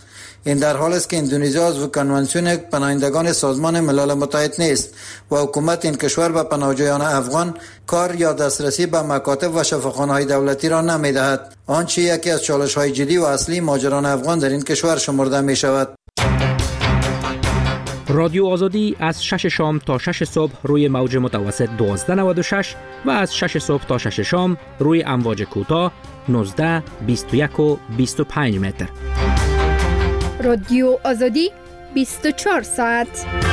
این در حال است که اندونزیا عضو کنوانسیون پناهندگان سازمان ملل متحد نیست و حکومت این کشور به پناهجویان افغان کار یا دسترسی به مکاتب و شفاخانه‌های دولتی را نمی‌دهد، آنچه یکی از چالش‌های جدی و اصلی مهاجران افغان در این کشور شمرده می‌شود. رادیو آزادی از 6 شام تا 6 صبح روی موج متوسط 1296 و از 6 صبح تا 6 شام روی امواج کوتاه 19 21 و 25 متر. رادیو آزادی 24 ساعت.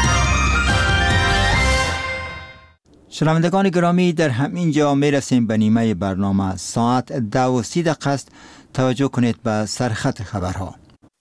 شنوندگان گرامی، در همین جا می رسیم به نیمه برنامه. ساعت 10:30 است. توجه کنید به سرخط خبرها.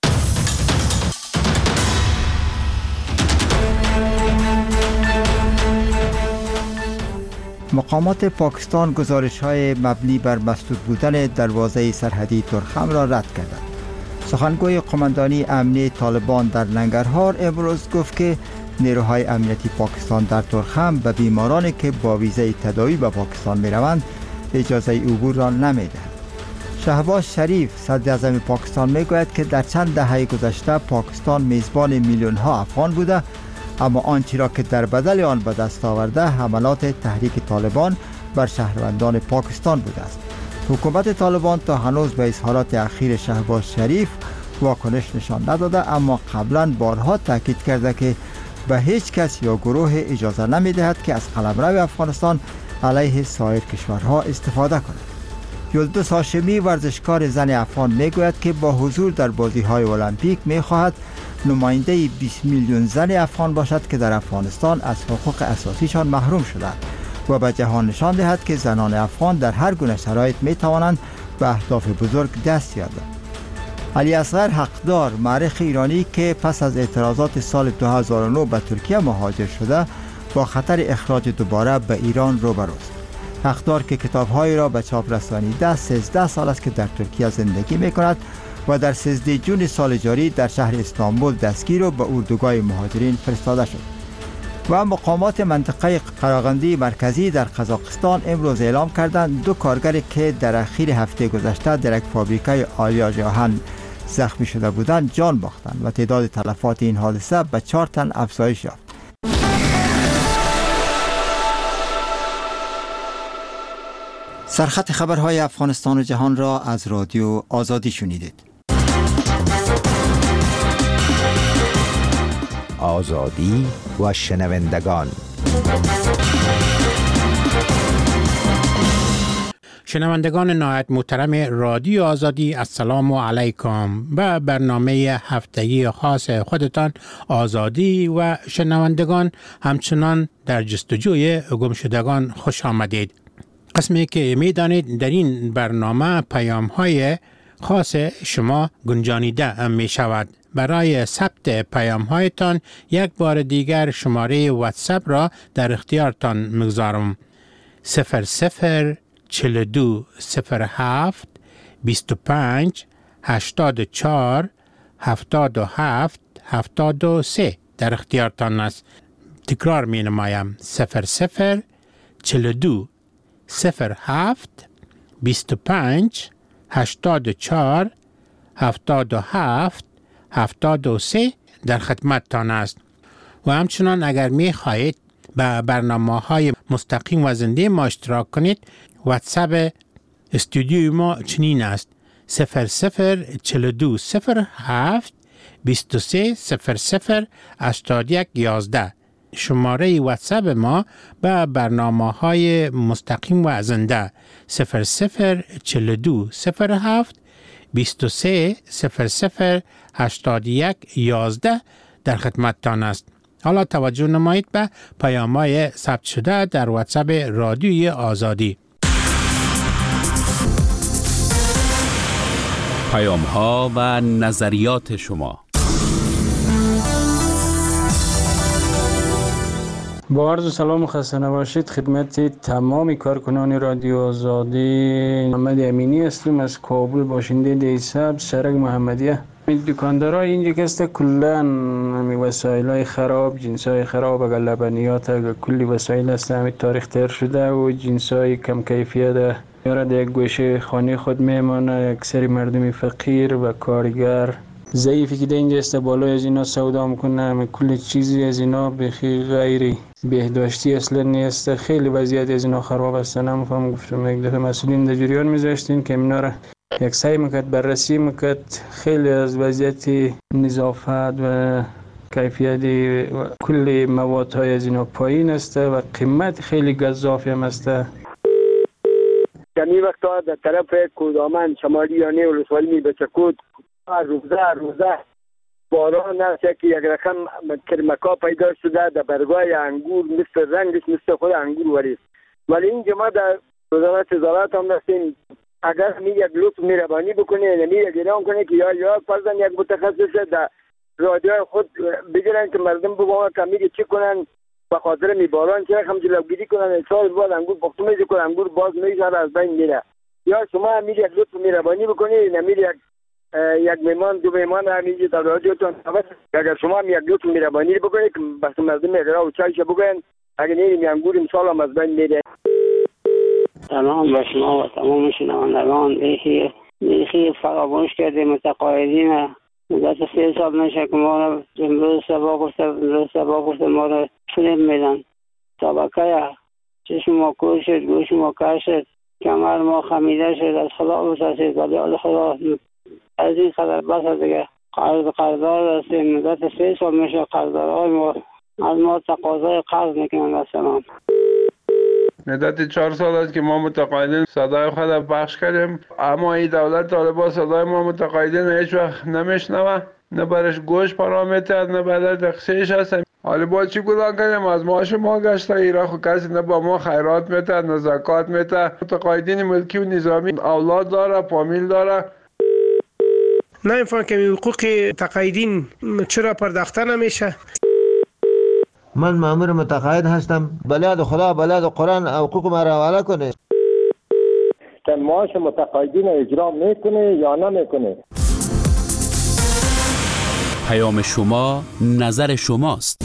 مقامات پاکستان گزارش‌های مبنی بر مسدود بودن دروازه سرحدی ترخم را رد کردند. سخنگوی قماندانی امنی طالبان در ننگرهار امروز گفت که نیروهای امنیتی پاکستان در ترخم به بیمارانی که با ویزای تداوی به پاکستان می‌روند اجازه عبور را نمی‌دهند. شهباز شریف صدر اعظم پاکستان می‌گوید که در چند دهه گذشته پاکستان میزبان میلیون‌ها افغان بوده، اما آنچه را که در بدل آن به دست آورده حملات تحریک طالبان بر شهروندان پاکستان بوده است. حکومت طالبان تا هنوز به اظهارات اخیر شهباز شریف واکنش نشان نداده، اما قبلا بارها تاکید کرده که به هیچ کس یا گروه اجازه نمی‌دهد که از قلمرو افغانستان علیه سایر کشورها استفاده کند. یلدوس هاشمی ورزشکار زن افغان میگوید که با حضور در بازی‌های المپیک می‌خواهد نماینده 20 میلیون زن افغان باشد که در افغانستان از حقوق اساسیشان محروم شدند و به جهان نشان دهد که زنان افغان در هر گونه شرایط می‌توانند به اهداف بزرگ دست یابند. علی اصغر حقدار، مورخ ایرانی که پس از اعتراضات سال 2009 به ترکیه مهاجر شده، با خطر اخراج دوباره به ایران روبروست. حقدار که کتاب‌های را به چاپ رسانیده 13 سال است که در ترکیه زندگی می‌کند و در 13 جون سال جاری در شهر استانبول دستگیر و به اردوگاه مهاجرین فرستاده شد. و مقامات منطقه قراقندی مرکزی در قزاقستان امروز اعلام کردند 2 کارگر که در اخیر هفته گذشته در یک فابریکه آلیاژ آهن زخمی شده بودند جان باختند و تعداد تلفات این حادثه به 4 تن افزایش یافت. سرخط خبرهای افغانستان و جهان را از رادیو آزادی شنیدید. آزادی و شنوندگان. شنوندگان نهایت محترم رادیو آزادی، السلام علیکم. به برنامه هفتگی خاص خودتان آزادی و شنوندگان همچنان در جستجوی گمشدگان خوش آمدید. قسمی که میدانید در این برنامه پیام‌های خاص شما گنجانیده می شود. برای ثبت پیام‌هایتان یک بار دیگر شماره واتساپ را در اختیارتان می‌گذارم. 0042 07 25 84 77 73 در اختیارتان است. تکرار می نمایم. 0042 07 25 84 77 73 در خدمتتان است. و همچنان اگر می خواهید به برنامه‌های مستقیم و زنده ما اشتراک کنید، واتساپ استودیوی ما چنین است: 0042 07 23 00 81 11. شماره واتساپ ما به برنامه‌های مستقیم و زنده 0042 07 23 00 81 11 در خدمتتان است. حالا توجه نمایید به پیام‌های ثبت شده در واتساپ رادیوی آزادی. پیام‌ها و نظریات شما. با عرض سلام و خسته نباشید خدمت تمام کارکنان رادیو آزادی. محمد امینی هستم از کابل، باشنده دیساب سرک محمدیه. دکاندارای اینجا که است کلا وسایل‌های خراب، جنس‌های خراب، اگر لبنیات، کلی وسایل است همین تاریخ تر شده و جنس‌های کم کیفیت یارد یک گوشه خانه خود میمانه. اکثر مردم فقیر و کارگر ضعیفی که در اینجا است بالای از اینا سودا میکنه، کل چیزی از اینا بخی غیر بهداشتی اصلا نیست. خیلی وضعیت از اینا خراب است. نمیفهم گفتم یک دفعه مسئولین در جریان میذاشتین که اینا را یک سعی میکرد بررسی میکرد. خیلی از وضعیت نظافت و کیفیت کل موادهای از اینا پایین است و قیمت خیلی گزافی هم است. کمی وقتا در طرف کودامن شمالی یانه ولسوالی بچکود روزه باران است که یک رقم کرمکا پیدا شده در برگای انگور، مثل رنگش مثل خود انگور وریست. ولی این جماعت در وزارت هم دستیم اگر می یک لطف مهربانی بکنه، یعنی یک اعلام کنه که یا فرضاً یک متخصص در رادیو خود بگیرن که مردم بگوان که میگه چی کنن به خاطر میباران چه رقم جلوگیری کنن. سال بعد انگور پختو میکنه، انگور باز میشه از بین میره. یا شما میگه یک لطف مهربانی بکنه، نمیره یک میمان دو میمان همیشه در رادیو تون اگر شما یک لطف مهربانی بکنید که بس مردم اقرا و چایش بگن اگر نمی انگور امسال هم از بین میره. سلام به شما و تمام شنوندگان. بیخی فراموش کرده متقاعدین مدت 3 سال نشه که ما را امروز سبا گفته ما را فریب میدن. طبقه چشم ما کور شد، گوش ما کر شد، کمر ما خمیده شد، از خدا بسازید ولی از خدا از این قدر بس دیگه قرضدار هستیم. مدت 3 سال میشه قرضدارهای ما از ما تقاضای قرض میکنن. السلام. مدت 4 سال است که ما متقاعدین صدای خود پخش کردیم، اما این دولت طالبان صدای ما متقاعدین هیچ وقت نمیشنوه، نه برش گوش پرامیتر نه برش دقیقش هستیم. حالا با چی گلان کنیم؟ از معاش ما گشته ایران خود کسی نه با ما خیرات میته نه زکات میته. متقاعدین ملکی و نظامی اولاد داره، فامیل داره. نمیفهم که حقوق تقاعدین چرا پرداخته نمیشه. من مأمور متقاعد هستم، بلاد خدا بلاد قرآن حقوق ما را حواله کنه. معاش متقاعدین اجرا میکنه یا نمیکنه؟ پیام شما نظر شماست.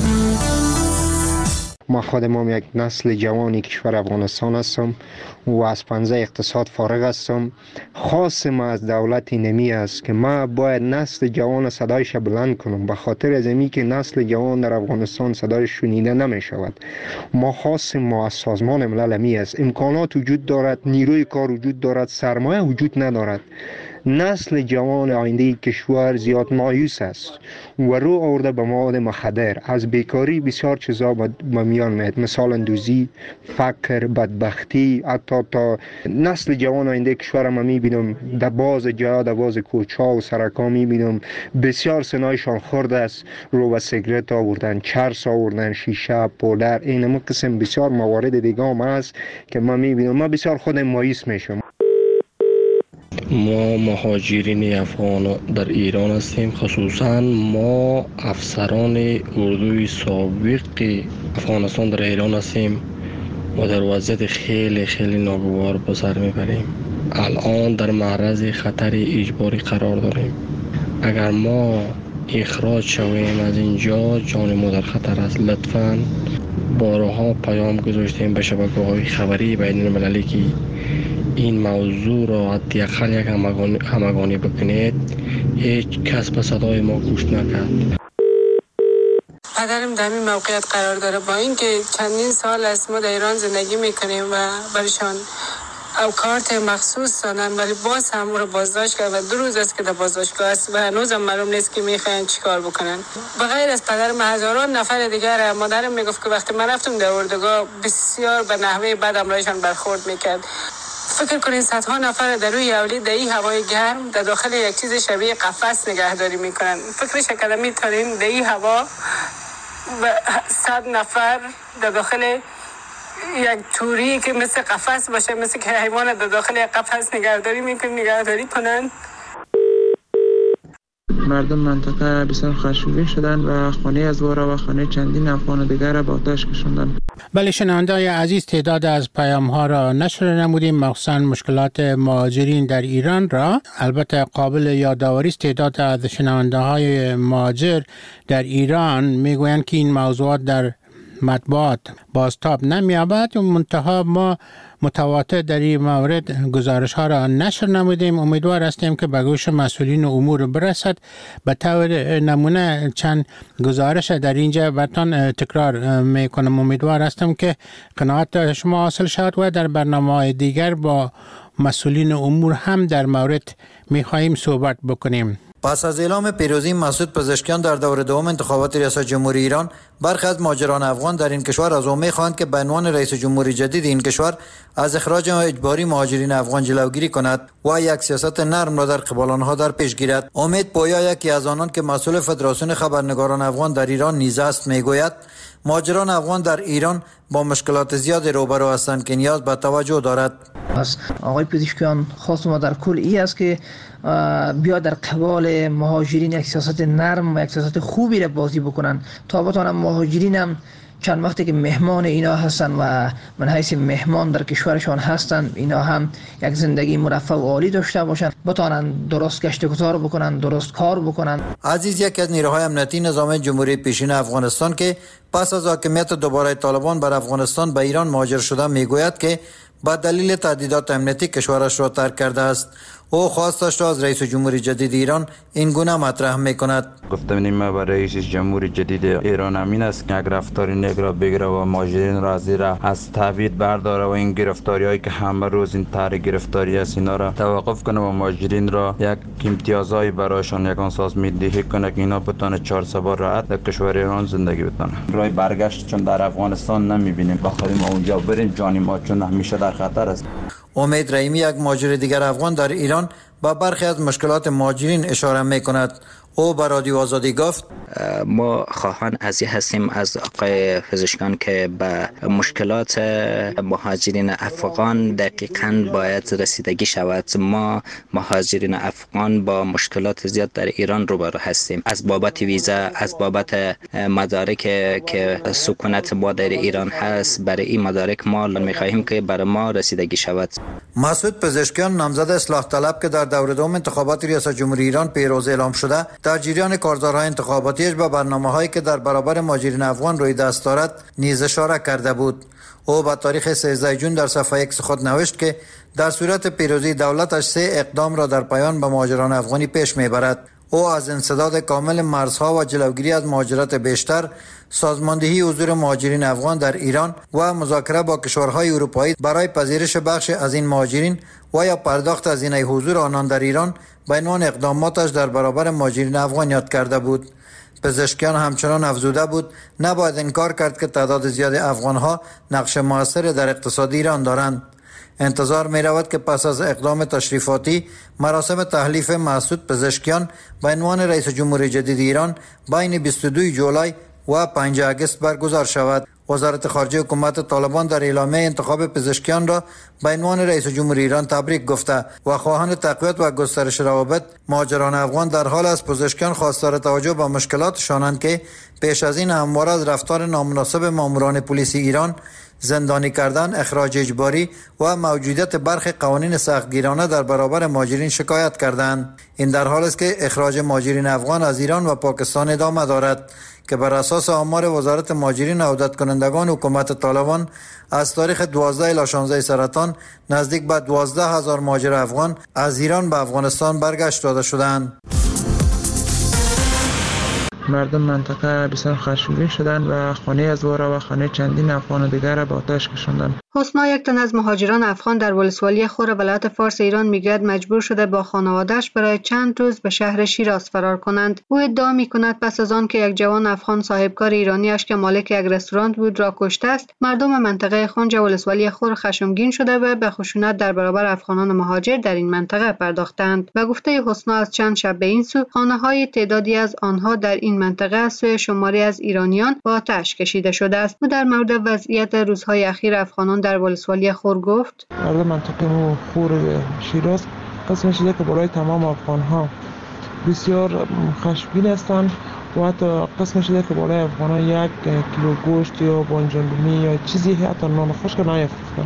ما خودم یک نسل جوانی کشور افغانستان هستم و از پنجه اقتصاد فارغ هستم. خاص ما از دولت نمی است که ما باید نسل جوان صدایش بلند کنم، به خاطر از اینکه که نسل جوان در افغانستان صدایش شنیده نمی شود. ما خاص ما از سازمان ملل می است. امکانات وجود دارد، نیروی کار وجود دارد، سرمایه وجود ندارد. نسل جوان آینده کشور زیاد مایوس است و رو آورده به مواد مخدر. از بیکاری بسیار چیزا به میان میاد، مثال اندوزی، فقر، بدبختی. حتی تا نسل جوان آینده کشور ما میبینم در باز جا، در باز کوچا و سرکا میبینم بسیار سنایشان خورده است. رو به سیگرت آوردن، چرس آوردن، شیشه، پودر، این قسم بسیار موارد دیگه هم هست که ما میبینم. ما بسیار خود مایوس میشم. ما مهاجرین افغان در ایران هستیم، خصوصا ما افسران اردوی سابق افغانستان در ایران هستیم و در وضعیت خیلی ناگوار به سر میبریم. الان در معرض خطر اجباری قرار داریم. اگر ما اخراج شویم از اینجا جان ما در خطر است. لطفاً بارها پیام گذاشتیم به شبکه‌های خبری بین المللی که این موضوع را حداقل یک همگانی بکنید. هیچ کس به صدای ما گوش نکرد. پدرم در این موقعیت قرار داره، با اینکه چندین سال است ما در ایران زندگی میکنیم و برشان او کارت مخصوص دادن، ولی باز هم او رو بازداشت کرد و 2 روز است که در بازداشتگاه است و هنوز هم معلوم نیست که میخواین چیکار بکنن. بغیر از پدرم هزاران نفر دیگر. مادرم میگفت که وقتی من رفتم در اردوگاه بسیار به نحوه بد همراهشان برخورد میکرد. فکر کنین صدها نفر در روی اولی در این هوای گرم در داخل یک چیز شبیه قفس نگهداری میکنن. فکرش کردم میتونین در این هوا 100 نفر در داخل یک توری که مثل قفس باشه، مثل که حیوان در داخل یک قفس نگهداری کنن. مردم منطقه بسیار خشمگین شدن و خانه از وارا و خانه چندین افغان دیگر را به آتش کشاندند. بله شنونده‌های عزیز، تعداد از پیام ها را نشر نمودیم، مخصوصا مشکلات مهاجرین در ایران را. البته قابل یادآوری است تعداد از شنونده های مهاجر در ایران میگویند که این موضوعات در مطبوعات بازتاب نمی‌یابد و منتها ما متواتر در این مورد گزارش ها را نشر نمودیم. امیدوار هستیم که به گوش مسئولین امور برسد. به طور نمونه چند گزارش در اینجا براتون تکرار میکنم. امیدوار هستم که قناعت شما حاصل شود و در برنامه‌های دیگر با مسئولین امور هم در مورد می‌خواهیم صحبت بکنیم. پس از اعلام پیروزی مسعود پزشکیان در دور دوم انتخابات ریاست جمهوری ایران، برخی از مهاجران افغان در این کشور از او می‌خواهند که به عنوان رئیس جمهوری جدید این کشور از اخراج اجباری مهاجرین افغان جلوگیری کند و یک سیاست نرم را در قبال آنها در پیش گیرد. امید پویا، یکی از آنان که مسئول فدراسیون خبرنگاران افغان در ایران نیز است، میگوید مهاجران افغان در ایران با مشکلات زیادی روبرو هستند که نیاز به توجه دارد. از آقای پزشکیان خواست ما در کل ای است که بیا در قبال مهاجرین یک سیاست نرم و یک سیاست خوبی را بازی بکنن تا بتوانم مهاجرین هم چند وقتی که مهمان اینا هستن و من حیث مهمان در کشورشان هستن، اینا هم یک زندگی مرفه و عالی داشته باشن، بتوانن درست گشت گذار بکنن، درست کار بکنن. عزیز، یکی از نیروهای امنیتی نظام جمهوری پیشین افغانستان که پس از حاکمیت دوباره طالبان بر افغانستان به ایران مهاجر شده میگوید که با دلیل تهدیدات امنیتی کشورش را ترک کرده است. او خواستش را از رئیس جمهوری جدید ایران این گونه مطرح میکند. گفتم ما با رئیس جمهوری جدید ایران امین است که رفتاری نیک را بگیره و مهاجرین را از تهدید برداره و این گرفتاری‌هایی که همه روز این طرح گرفتاری است اینا را توقف کنه و مهاجرین را یک امتیازهای برایشان یگان سازماندهی کنه که اینا بتونه 4 سال راحت در کشور ایران زندگی بکنه. راه برگشت چون در افغانستان نمیبینیم، بخوایم ما اونجا بریم جان ما چون همیشه در خطر است. امید رحیمی، یک مهاجر دیگر افغان در ایران، با برخی از مشکلات مهاجرین اشاره میکند. او به رادیو آزادی گفت ما خواهان ازی هستیم از آقای پزشکیان که به مشکلات مهاجرین افغان دقیقاً باید رسیدگی شود. ما مهاجرین افغان با مشکلات زیاد در ایران روبرو هستیم، از بابت ویزا، از بابت مدارک که سکونت ما در ایران هست. برای این مدارک ما می‌خواهیم که برای ما رسیدگی شود. مسعود پزشکیان، نامزد اصلاح طلب که در دور دوم انتخابات ریاست جمهوری ایران پیروز اعلام شده، در جریان کارزارهای انتخاباتیش به برنامه‌هایی که در برابر مهاجرین افغان روی دست دارد نیز اشاره کرده بود. او با تاریخ 13 جون در صفحه ایکس خود نوشت که در صورت پیروزی دولتش 3 اقدام را در پایان به مهاجران افغانی پیش میبرد. او از انسداد کامل مرزها و جلوگیری از مهاجرت بیشتر، سازماندهی حضور مهاجرین افغان در ایران و مذاکره با کشورهای اروپایی برای پذیرش بخش از این مهاجرین و یا پرداخت هزینه حضور آنان در ایران به عنوان اقداماتش در برابر مهاجرین افغان یاد کرده بود. پزشکیان همچنان افزوده بود نباید انکار کرد که تعداد زیاد افغانها نقش موثر در اقتصاد ایران دارند. انتظار می رود که پس از اقدام تشریفاتی مراسم تحلیف مسعود پزشکیان به عنوان رئیس جمهوری جدید ایران بین 22 جولای و 5 آگوست برگزار شود. وزارت خارجه حکومت طالبان در اعلامیه انتخاب پزشکیان را به عنوان رئیس جمهوری ایران تبریک گفته و خواهان تقویت و گسترش روابط مهاجران افغان در حال از پزشکیان خواستار توجه به مشکلاتشانند که پیش از این همواره از رفتار نامناسب ماموران پلیس ایران، زندانی کردن، اخراج اجباری و موجودیت برخی قوانین سختگیرانه در برابر مهاجرین شکایت کردند. این در حالی است که اخراج مهاجرین افغان از ایران و پاکستان ادامه دارد که بر اساس آمار وزارت مهاجرین و عودت کنندگان حکومت طالبان از تاریخ 12 الی 16 سرطان نزدیک به 12,000 مهاجر افغان از ایران به افغانستان برگشت داده شدند. مردم منطقه بسیار خشمگین شدند و خانه از وارا و خانه چندین افغان دیگر را به آتش کشاندند. حسنا، یک تن از مهاجران افغان در ولسوالی خور ولایت فارس ایران میگوید مجبور شده با خانواده‌اش برای چند روز به شهر شیراز فرار کنند. او ادعا می‌کند پس از آن که یک جوان افغان صاحبکار ایرانی‌اش که مالک یک رستوران بود را کشته است، مردم منطقه خنج ولسوالی خور خشمگین شده و به خشونت در برابر افغانان مهاجر در این منطقه پرداختند. به گفته حسنا، از چند شب به این سو خانه‌های تعدادی از آنها در این منطقه از سوی شماری از ایرانیان با آتش کشیده شده است. او در مورد وضعیت روزهای اخیر افغانان در ولسوالی خور گفت: مردم منطقه خور شیراز قسم شده که برای تمام افغان‌ها بسیار خشمگین هستند و حتی قسم شده که برای افغان‌ها 1 کیلو گوشت یا بانجان رومی یا چیزی حتی نان خشک نیافتند.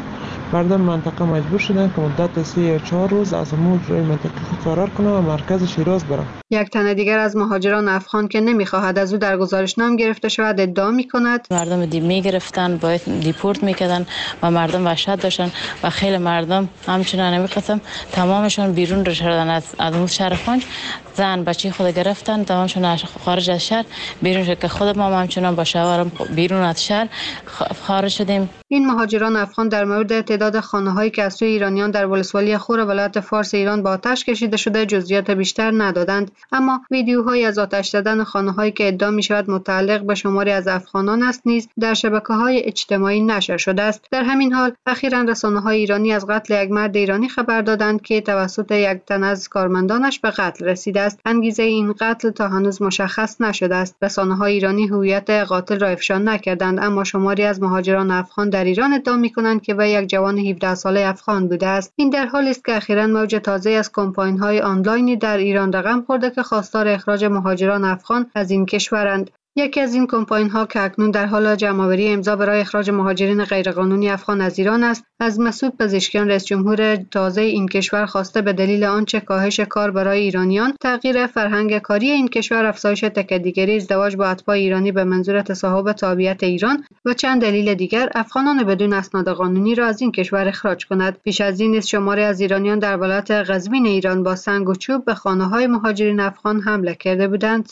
مردم منطقه مجبور شدن که مدت 3 یا 4 روز از همون جای منطقه فرار کنن و مرکز شیراز برن. یک تن دیگر از مهاجران افغان که نمیخواهد از او در گزارشنامه گرفته شود ادعا میکند مردم میگرفتن باید دیپورت میکردن و مردم وحشت داشتن و خیلی مردم همچنان نمیقسم تمامشون بیرون رو شدن از اون شهر خانج، زن بچه خود گرفتن تمامشون خارج از شهر بیرون شد که خود ما همچنان با شوهرم بیرون از شهر خارج شدیم. این مهاجران افغان در مورد تعداد خانه‌هایی که از سوی ایرانیان در ولسوالی خور ولایت فارس ایران با آتش کشیده شده جزئیات بیشتر ندادند، اما ویدیوهایی از آتش زدن خانه‌هایی که ادعا می‌شود متعلق به شماری از افغانان است نیز در شبکه‌های اجتماعی نشر شده است. در همین حال اخیراً رسانه‌های ایرانی از قتل یک مرد ایرانی خبر دادند که توسط یک تن از کارمندانش به قتل رسیده است. انگیزه این قتل تا هنوز مشخص نشده است. رسانه‌های ایرانی هویت قاتل را افشا نکردند، اما شماری از مهاجران افغان در ایران ادعا می‌کنند که وی یک جوان 17 ساله افغان بوده است. این در حالی است که اخیراً موج تازه از کمپاین‌های آنلاینی در ایران رقم خورده که خواستار اخراج مهاجران افغان از این کشورند. یکی از این کمپاین‌ها که اکنون در حال جمع‌آوری امضا برای اخراج مهاجرین غیرقانونی افغان از ایران است، از مسعود پزشکیان رئیس جمهور تازه این کشور خواسته به دلیل آنچه کاهش کار برای ایرانیان، تغییر فرهنگ کاری این کشور، افزایش تکدیگری، ازدواج با اتباع ایرانی به منظور تصاحب تابعیت ایران و چند دلیل دیگر افغانان بدون اسناد قانونی را از این کشور اخراج کند. پیش از این نیز شماری از ایرانیان در ولایت قزوین ایران با سنگ و چوب به خانه‌های مهاجرین افغان حمله کرده بودند.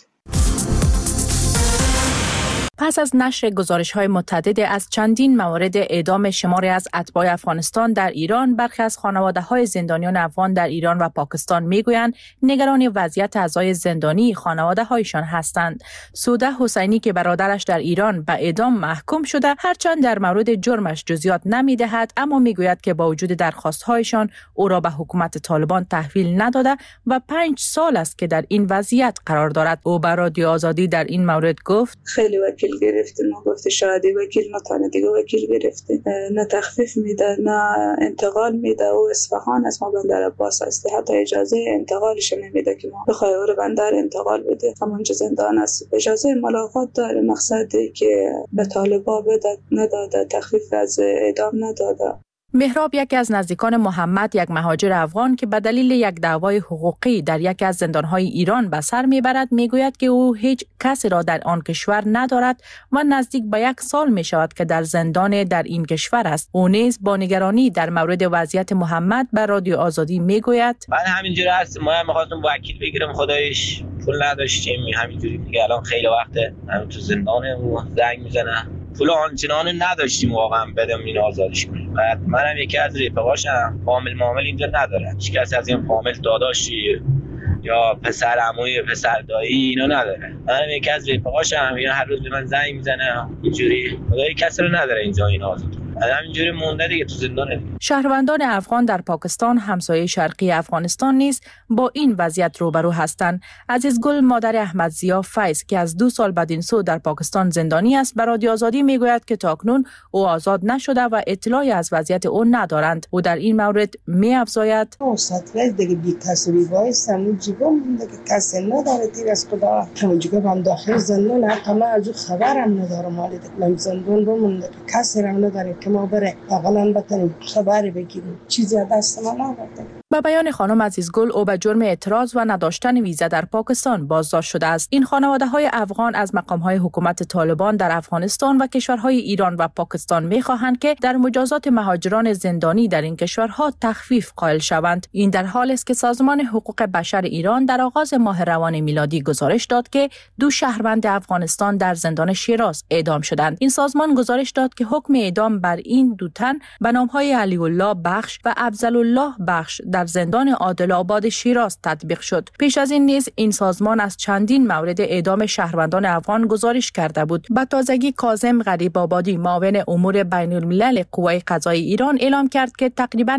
پس از نشر گزارش‌های متعدد از چندین مورد اعدام شماری از اتباع افغانستان در ایران، برخی از خانواده‌های زندانیان افغان در ایران و پاکستان می‌گویند نگران وضعیت اعضای زندانی خانواده‌هایشان هستند. سوده حسینی که برادرش در ایران به اعدام محکوم شده، هرچند در مورد جرمش جزئیات نمی‌دهد، اما می‌گوید که با وجود درخواست‌هایشان او را به حکومت طالبان تحویل نداده و 5 سال است که در این وضعیت قرار دارد. او به رادیو آزادی در این مورد گفت: خیلی وکیل گرفته، ما گفته شاهدی وکیل نه تانه دیگه وکیل گرفته، نه تخفیف میده نه انتقال میده. او اصفهان از ما بندر عباس هستی، حتی اجازه انتقالش نمیده که ما بخوای او رو بندر انتقال بده، همونجا زندان است. اجازه ملاقات داره، مقصدی که به طالبا بده نداده، تخفیف از اعدام نداده. مهراب یکی از نزدیکان محمد، یک مهاجر افغان که به دلیل یک دعوای حقوقی در یکی از زندان‌های ایران به سر میبرد، میگوید که او هیچ کسی را در آن کشور ندارد و نزدیک به 1 سال میشود که در زندان در این کشور است. او نیز با نگرانی در مورد وضعیت محمد به رادیو آزادی میگوید: من همینجوری هستم، ما هم می‌خواستم وکیل بگیرم، خدایش پول نداشتیم، همینجوری دیگه الان خیلی وقته همین تو زندانه و زنگ میزنه، پول آنچنان نداشتیم واقعا بدم این آزادش کنیم. بعد منم یکی از رفقاشم فامیل معامل اینجا نداره، هیچ کس از این فامیل داداشی یا پسر عموی پسر دایی اینا نداره. منم یکی از رفقاشم، اینا هر روز به من زنگ میزنه اینجوری، خدای کسی رو نداره اینجا این آزاد. همینجوری مونده دیگه تو زندانه. شهروندان افغان در پاکستان، همسایه شرقی افغانستان نیز با این وضعیت روبرو هستند. عزیزگل مادر احمد ضیا فیض که از 2 سال بعد این سو در پاکستان زندانی است، برای رادیو آزادی میگوید که تاکنون او آزاد نشده و اطلاعی از وضعیت او ندارند. او در این مورد می‌افزاید: اوسطوی دیگه بی کسری وایسم جیبم مونده که کسی نداره، تیر از خدا همون جیبم هم داخل زندان، حتی من از او خبرم ندارم، مالی دکلم زندان بمونده که کسی هم نداره که ما بره اقلن بتنیم خبری بگیریم، چیزی دست ما نبرده. با بیان خانم عزیزگل، او به جرم اعتراض و نداشتن ویزا در پاکستان بازداشت شده است. این خانواده‌های افغان از مقام‌های حکومت طالبان در افغانستان و کشورهای ایران و پاکستان می‌خواهند که در مجازات مهاجران زندانی در این کشورها تخفیف قائل شوند. این در حالی است که سازمان حقوق بشر ایران در آغاز ماه روان میلادی گزارش داد که 2 شهروند افغانستان در زندان شیراز اعدام شدند. این سازمان گزارش داد که حکم اعدام بر این 2 تن به نام‌های علی الله بخش و افضل الله بخش در زندان عادل آباد شیراز تطبیق شد. پیش از این نیز این سازمان از چندین مورد اعدام شهروندان افغان گزارش کرده بود. به تازگی کاظم غریب آبادی، معاون امور بین الملل قوای قضایی ایران، اعلام کرد که تقریباً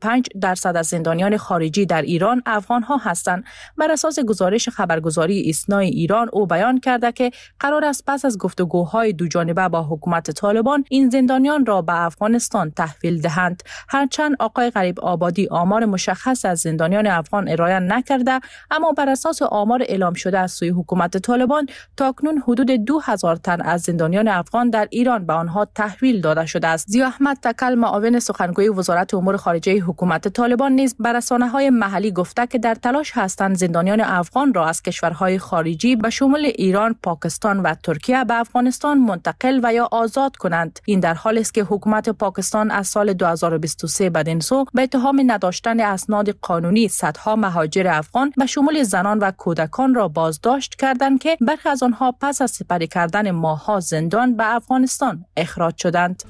95% از زندانیان خارجی در ایران افغان‌ها هستند. بر اساس گزارش خبرگزاری ایسنا ایران، او بیان کرده که قرار است پس از گفتگوهای دوجانبه با حکومت طالبان این زندانیان را به افغانستان تحویل دهند. هرچند آقای غریب آبادی آمار مشخص از زندانیان افغان ارائه نکرده، اما بر اساس آمار اعلام شده از سوی حکومت طالبان تاکنون حدود 2000 تن از زندانیان افغان در ایران به آنها تحویل داده شده است. ضیا احمد تکل، معاون سخنگوی وزارت امور خارجه حکومت طالبان، نیز بر رسانه‌های محلی گفته که در تلاش هستند زندانیان افغان را از کشورهای خارجی به شمول ایران، پاکستان و ترکیه به افغانستان منتقل و یا آزاد کنند. این در حالی است که حکومت پاکستان از سال 2023 بدین سو به اتهام نداشتن اسناد قانونی صدها مهاجر افغان به شمول زنان و کودکان را بازداشت کردند که برخی از آنها پس از سپری کردن ماه‌ها زندان به افغانستان اخراج شدند.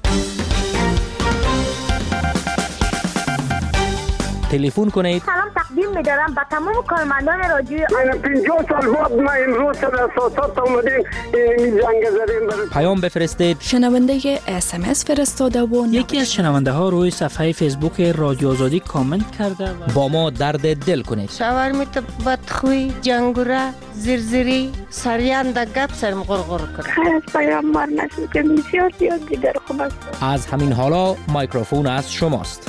تلفن کنید. سلام تقدیم می‌دارم به تمام کارمندان رادیو. 50 سال بعد ما امروز سر اساسات اومدیم این جنگ زدیم. پیام بفرستید. شنونده SMS فرستاده و یکی از شنونده ها روی صفحه فیسبوک رادیو آزادی کامنت کرده با ما درد دل کنید. شاورمیت بدخوی، جنگوره، زرزری، سریان د گپ سرم غرغر کرد. خیر پیام مار نشد که بسیار دیگر خوب است. از همین حالا میکروفون از شماست.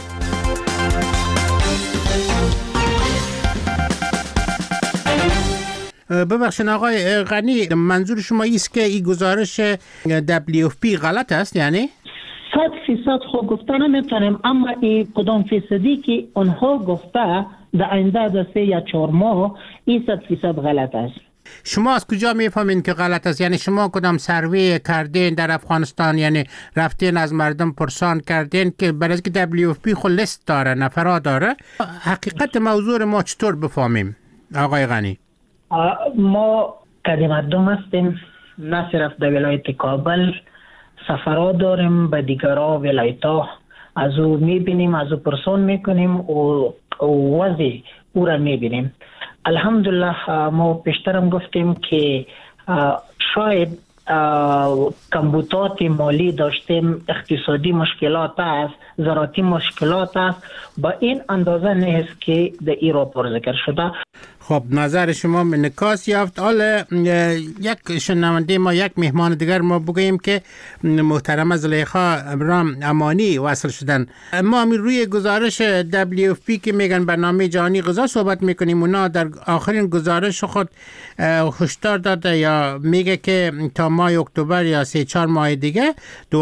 ببخشید آقای غنی، منظور شما است که این گزارش WFP غلط است؟ یعنی 100% خود گفته نمیتونیم، اما این کدام فیصدی که اونها گفته در آینده از 3 یا 4 ماه این 100% غلط است. شما از کجا میفهمین که غلط است؟ یعنی شما کدام سروی کردین در افغانستان؟ یعنی رفتین از مردم پرسان کردین که برای که WFP خود لیست داره، نفرات داره؟ حقیقت موضوع ما چطور بفهمیم آقای غنی؟ ما کدی مردم هستیم، نه صرف در ولایت کابل، سفرات داریم به دیگرها ولایت‌ها، از او میبینیم، از او پرسان میکنیم و وضع او را میبینیم. الحمدلله ما پیشترم گفتیم که شاید کمبودات مالی داشتیم، اقتصادی مشکلات است، زراعتی مشکلات است، با این اندازه نیست که در ایران پر ذکر شده. خب نظر شما انعکاس یافت. حالا یک شنونده ما، یک مهمان دیگر ما بگوییم که محترم زلیخا ابراهیم امانی وصل شدن. ما روی گزارش WFP که میگن برنامه جهانی غذا صحبت میکنیم، اونا در آخرین گزارش خود هشدار داده یا میگه که تا ماه اکتبر یا 3-4 ماه دیگه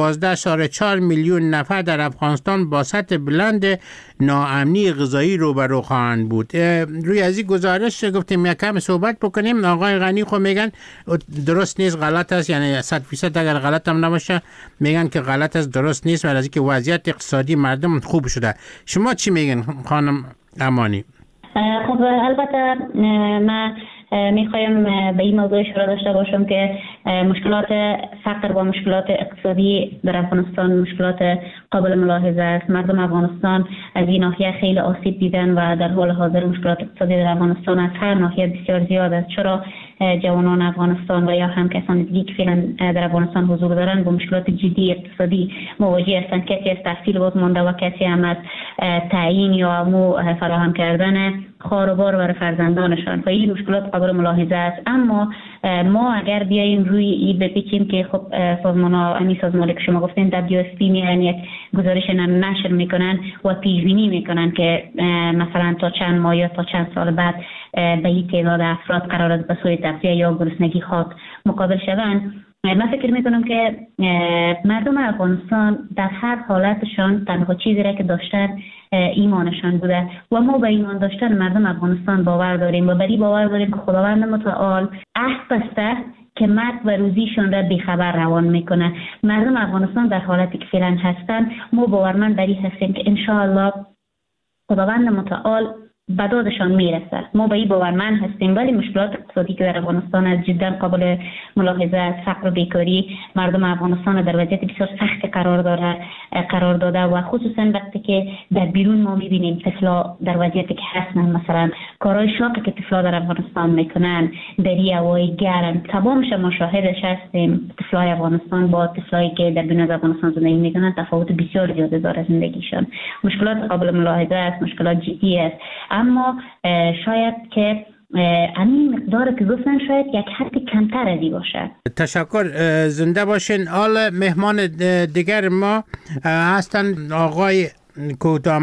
12.4 میلیون نفر در افغانستان با سطح بلند ناامنی غذایی روبرو خواهند بود. روی از این گزارش گفتیم یک کم صحبت بکنیم. آقای غنی خو میگن درست نیست، غلط است، یعنی 100% اگر غلط هم نباشه میگن که غلط است، درست نیست، ولی از اینکه وضعیت اقتصادی مردم خوب شده. شما چی میگن خانم امانی؟ خب البته ما میخوایم به این موضوع اشاره داشته باشم که مشکلات فقر و مشکلات اقتصادی در افغانستان مشکلات قابل ملاحظه است. مردم افغانستان از این ناحیه خیلی آسیب دیدن و در حال حاضر مشکلات اقتصادی در افغانستان از هر ناحیه بسیار زیاد است. چرا جوانان افغانستان و یا هم کسان دیگه که فعلا در افغانستان حضور دارند با مشکلات جدی اقتصادی مواجه هستند. کسی از تحصیل باز مانده و کسی هم از تعیین یا فراهم کردن خانوار برای فرزندانشان و این مشکلات قابل ملاحظه است. اما ما اگر بیاییم روی این بپیچیم که خب سازمانی که شما گفتین WFP میان یک گزارش نشر میکنن و پیش بینی میکنن که مثلا تا چند ماه یا تا چند سال بعد به این تعداد افراد قرار است به سوی تغذیه یا گرسنگی خاک مقابل شوند. من فکر میکنم که مردم افغانستان در هر حالتشان تنها چیزی را که داشتن ایمانشان بوده و ما به ایمان داشتن مردم افغانستان باور داریم و بری باور داریم که خداوند متعال عهد بسته که مرگ و روزیشون را بیخبر روان میکنه. مردم افغانستان در حالتی که فعلا هستن ما باورمند بری هستیم که انشاءالله خداوند متعال به دادشان میرسد. ما به این باورمند هستیم، ولی مشکلات اقتصادی که در افغانستان از جدا قابل ملاحظه است. فقر و بیکاری مردم افغانستان در وضعیت بسیار سخت قرار داده و خصوصا وقتی که در بیرون ما میبینیم طفلا در وضعیتی که هستن، مثلا کارهای شاقی که طفلا در افغانستان میکنن، دری هوای گرم، تمامش ما شاهدش هستیم. طفلای افغانستان با طفلایی که در بیرون از افغانستان زندگی میکنن تفاوت بسیار زیاده داره زندگیشان. مشکلات قابل ملاحظه است، مشکلات جدی است، اما شاید که همین مقدار که گفتن شاید یک حد کمتر ازی باشه. تشکر، زنده باشین. حال مهمان دیگر ما هستند آقای کودامنی.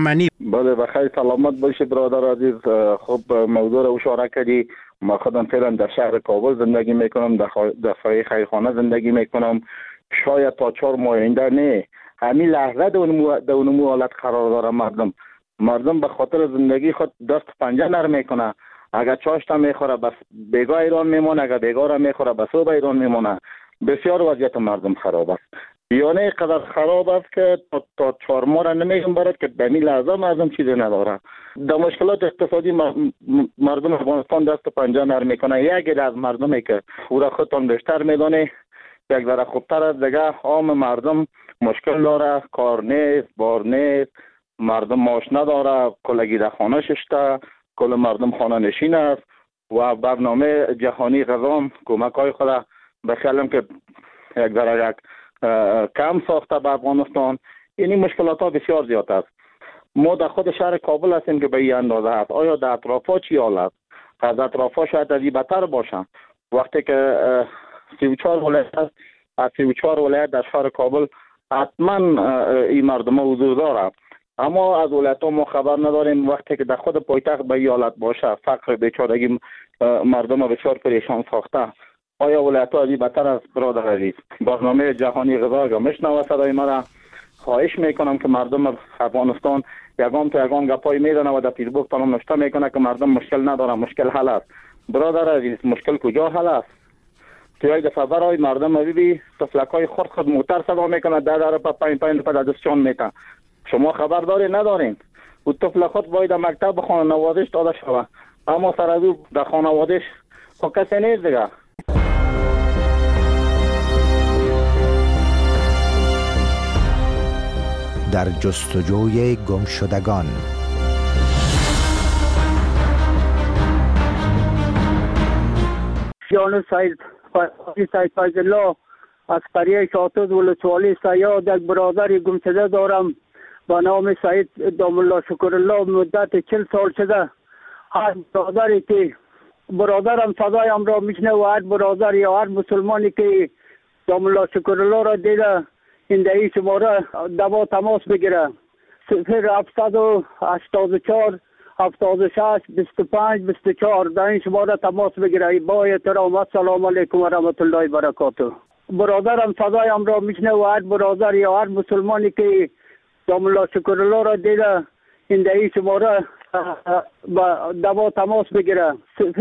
بله بخیر سلامت باشی برادر عزیز. خب موضوع رو اشاره کردی. ما خودم فعلا در شهر کابل زندگی میکنم، در سایه خیرخانه زندگی میکنم. شاید تا 4 ماه آینده نه، همین لحظه در اون حالت قرار داره. مردم به خاطر زندگی خود دست پنجه نرم میکنه. اگر چاشت میخوره بس بیگاه ایران میمونه، اگر بیگاه را میخوره بس او به ایران میمونه. بسیار وضعیت مردم خراب است. بیانه قدر خراب است که تا 4 ماه را نمیگم برد که به این لحظه مردم چیزی نداره. در مشکلات اقتصادی مردم افغانستان دست پنجه نرم میکنه. یکی از مردمی که او خودتان بیشتر میدانه یک ذره خوبتر از دیگه عام مردم مشکل داره، کار نیست، بار نیست، مردم معاش نداره، کلگی در خانه ششته، کل مردم خانه نشین است و برنامه جهانی غذا کمک های خود به خیالم که یک ذره کم ساخته به افغانستان. یعنی مشکلات ها بسیار زیاد است. ما در خود شهر کابل هستیم که به این اندازه است. آیا در اطرافا چی حال است؟ از اطرافا شاید از این بدتر باشن. وقتی که 34 ولایت است، از 34 ولایت در شهر کابل حتما این مردم ها حضور داره. اما از ولایت ها ما خبر نداریم. وقتی که در خود پایتخت به این حالت باشه، فقر بیچارگی مردم ها بسیار پریشان ساخته، آیا ولایت ها از این بدتر است برادر عزیز؟ برنامه جهانی غذا اگر میشنوه صدای مرا، خواهش میکنم که مردم افغانستان یگان تا یگان گپای میزنه و در فیسبوک تمام نوشته میکنه که مردم مشکل نداره، مشکل حل است. برادر عزیز مشکل کجا حل است؟ توی دفعه برای مردم ببینی طفلکای خود موتر صدا میکنه، در پا پایین پا دستشان میکنه. شما خبر دارین ندارین؟ او طفل خود باید مکتب بخونه، نوازش داده شوه، اما سر از او در خانوادهش خب کسی نیست دیگه. در جستجوی گمشدگان. جان سید فیض الله از قریه شاطوز ولسوالی سیاد یک برادر گمشده دارم به نام سید دام الله شکر الله. مدت 40 سال شده هر برادری که برادرم صدایم را میشنه و هر برادر یا هر مسلمانی که دام الله شکر الله را دیده این دهی شماره دوا تماس بگیره. 0784 76 25 24 در این شماره تماس بگیره. با احترام السلام علیکم و رحمت الله و برکاته. برادرم صدایم را میشنه و هر برادر یا هر مسلمانی که دام الله شکر الله را دیده این دهی شماره دوا تماس بگیره.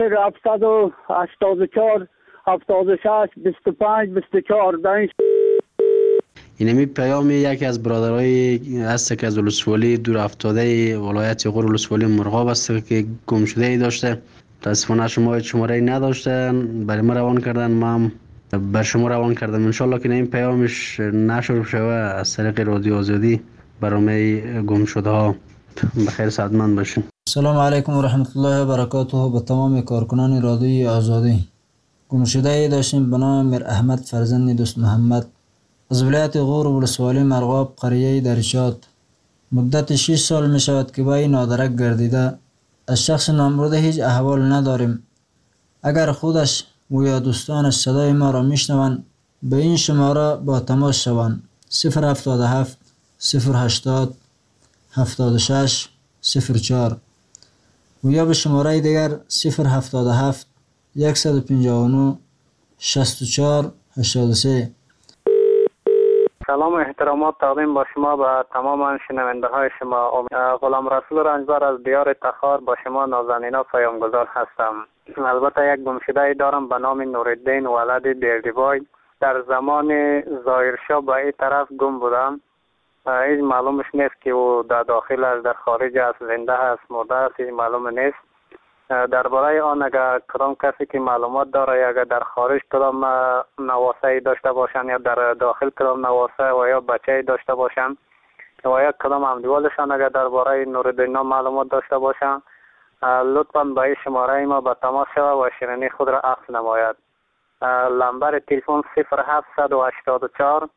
0784 76 25 24 در این اینمی پیام یکی از برادرای است که از ولسوالی دور افتاده ولایت غور ولسوالی مرغاب است که گم شده ای داشته. متاسفانه شما شماره نداشته، برای ما روان کردن، ما هم بر شما روان کردم. انشالله که این پیامش نشر شوه از طریق رادیو آزادی برنامه گم شده ها. بخیر سعادتمند باشین. سلام علیکم و رحمت الله و برکاته. به تمام کارکنان رادیو آزادی. گم شده ای داشتیم به نام میر احمد فرزند دوست محمد از ولایت غور ولسوالی مرغاب قریه درشات. مدت 6 سال می شود که با این نادرک گردیده. از شخص نامبرده هیچ احوال نداریم. اگر خودش و یا دوستانش صدای ما را میشنوند به این شماره با تماس شوند. 077 080 76 04 و یا به شماره دیگر 077 159 64 83. سلام و احترامات تقدیم با شما به تمام شنونده های شما. غلام رسول رنجبر از دیار تخار با شما نازنینا پیامگذار هستم. البته یک گمشده دارم به نام نورالدین ولد دیردیبای. در زمان ظاهرشاه به این طرف گم بودم. هیچ معلومش نیست که او در داخل است، در خارج است، زنده است، مرده است، هیچ معلوم نیست. درباره آن اگر کدام کسی که معلومات داره یا اگر در خارج کدام نواسه داشته باشن یا در داخل کدام نواسه و یا بچه داشته باشن و یا کدام همدیوالشان اگر درباره نورالدین معلومات داشته باشن لطفاً به این شماره ما به تماس شود و شیرینی خود را عکس نماید. نمبر تلفن 0784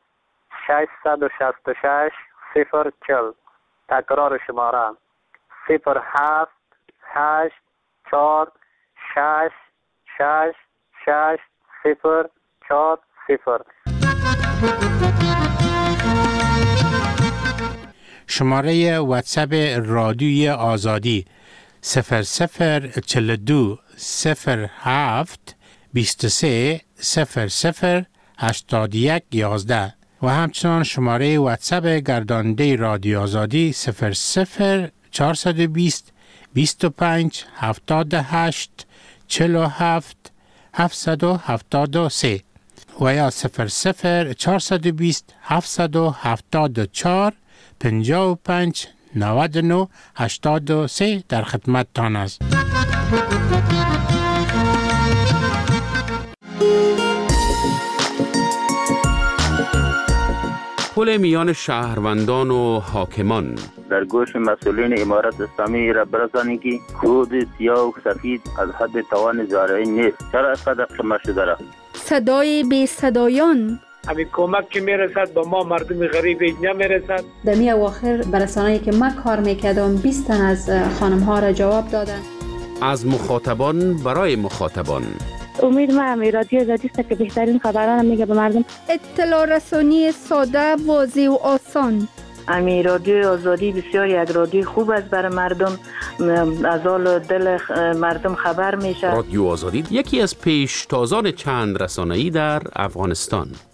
666 040. تکرار شماره 078 4 6 6 6 0 4 0. شماره واتساپ رادیوی آزادی 0042 07 23 00 81 11 و همچنان شماره واتساپ گرداننده رادیو آزادی 00 420 25 78 47 773 و یا 00 420 774 55 99 83 در خدمت تان است. پل میان شهروندان و حاکمان در گوش مسئولین امارت اسلامی را برسانی که کود سیاه و سفید از حد توان زارعی نیست. چرا اینقدر خمه شده را؟ صدای بی صدایان همین کمک که میرسد به ما مردم غریب نمیرسد. در می اواخر برسانه‌ای که من کار میکردم 20 تن از خانم ها را جواب دادن. از مخاطبان برای مخاطبان. امید ما رادیو آزادی است که بهترین خبران میگه به مردم. اطلاع رسانی ساده، واضح و آسان. امی رادیو آزادی بسیار یک رادیو خوب است برای مردم، از حال دل مردم خبر میشه. رادیو آزادی یکی از پیشتازان چند رسانه‌ای در افغانستان.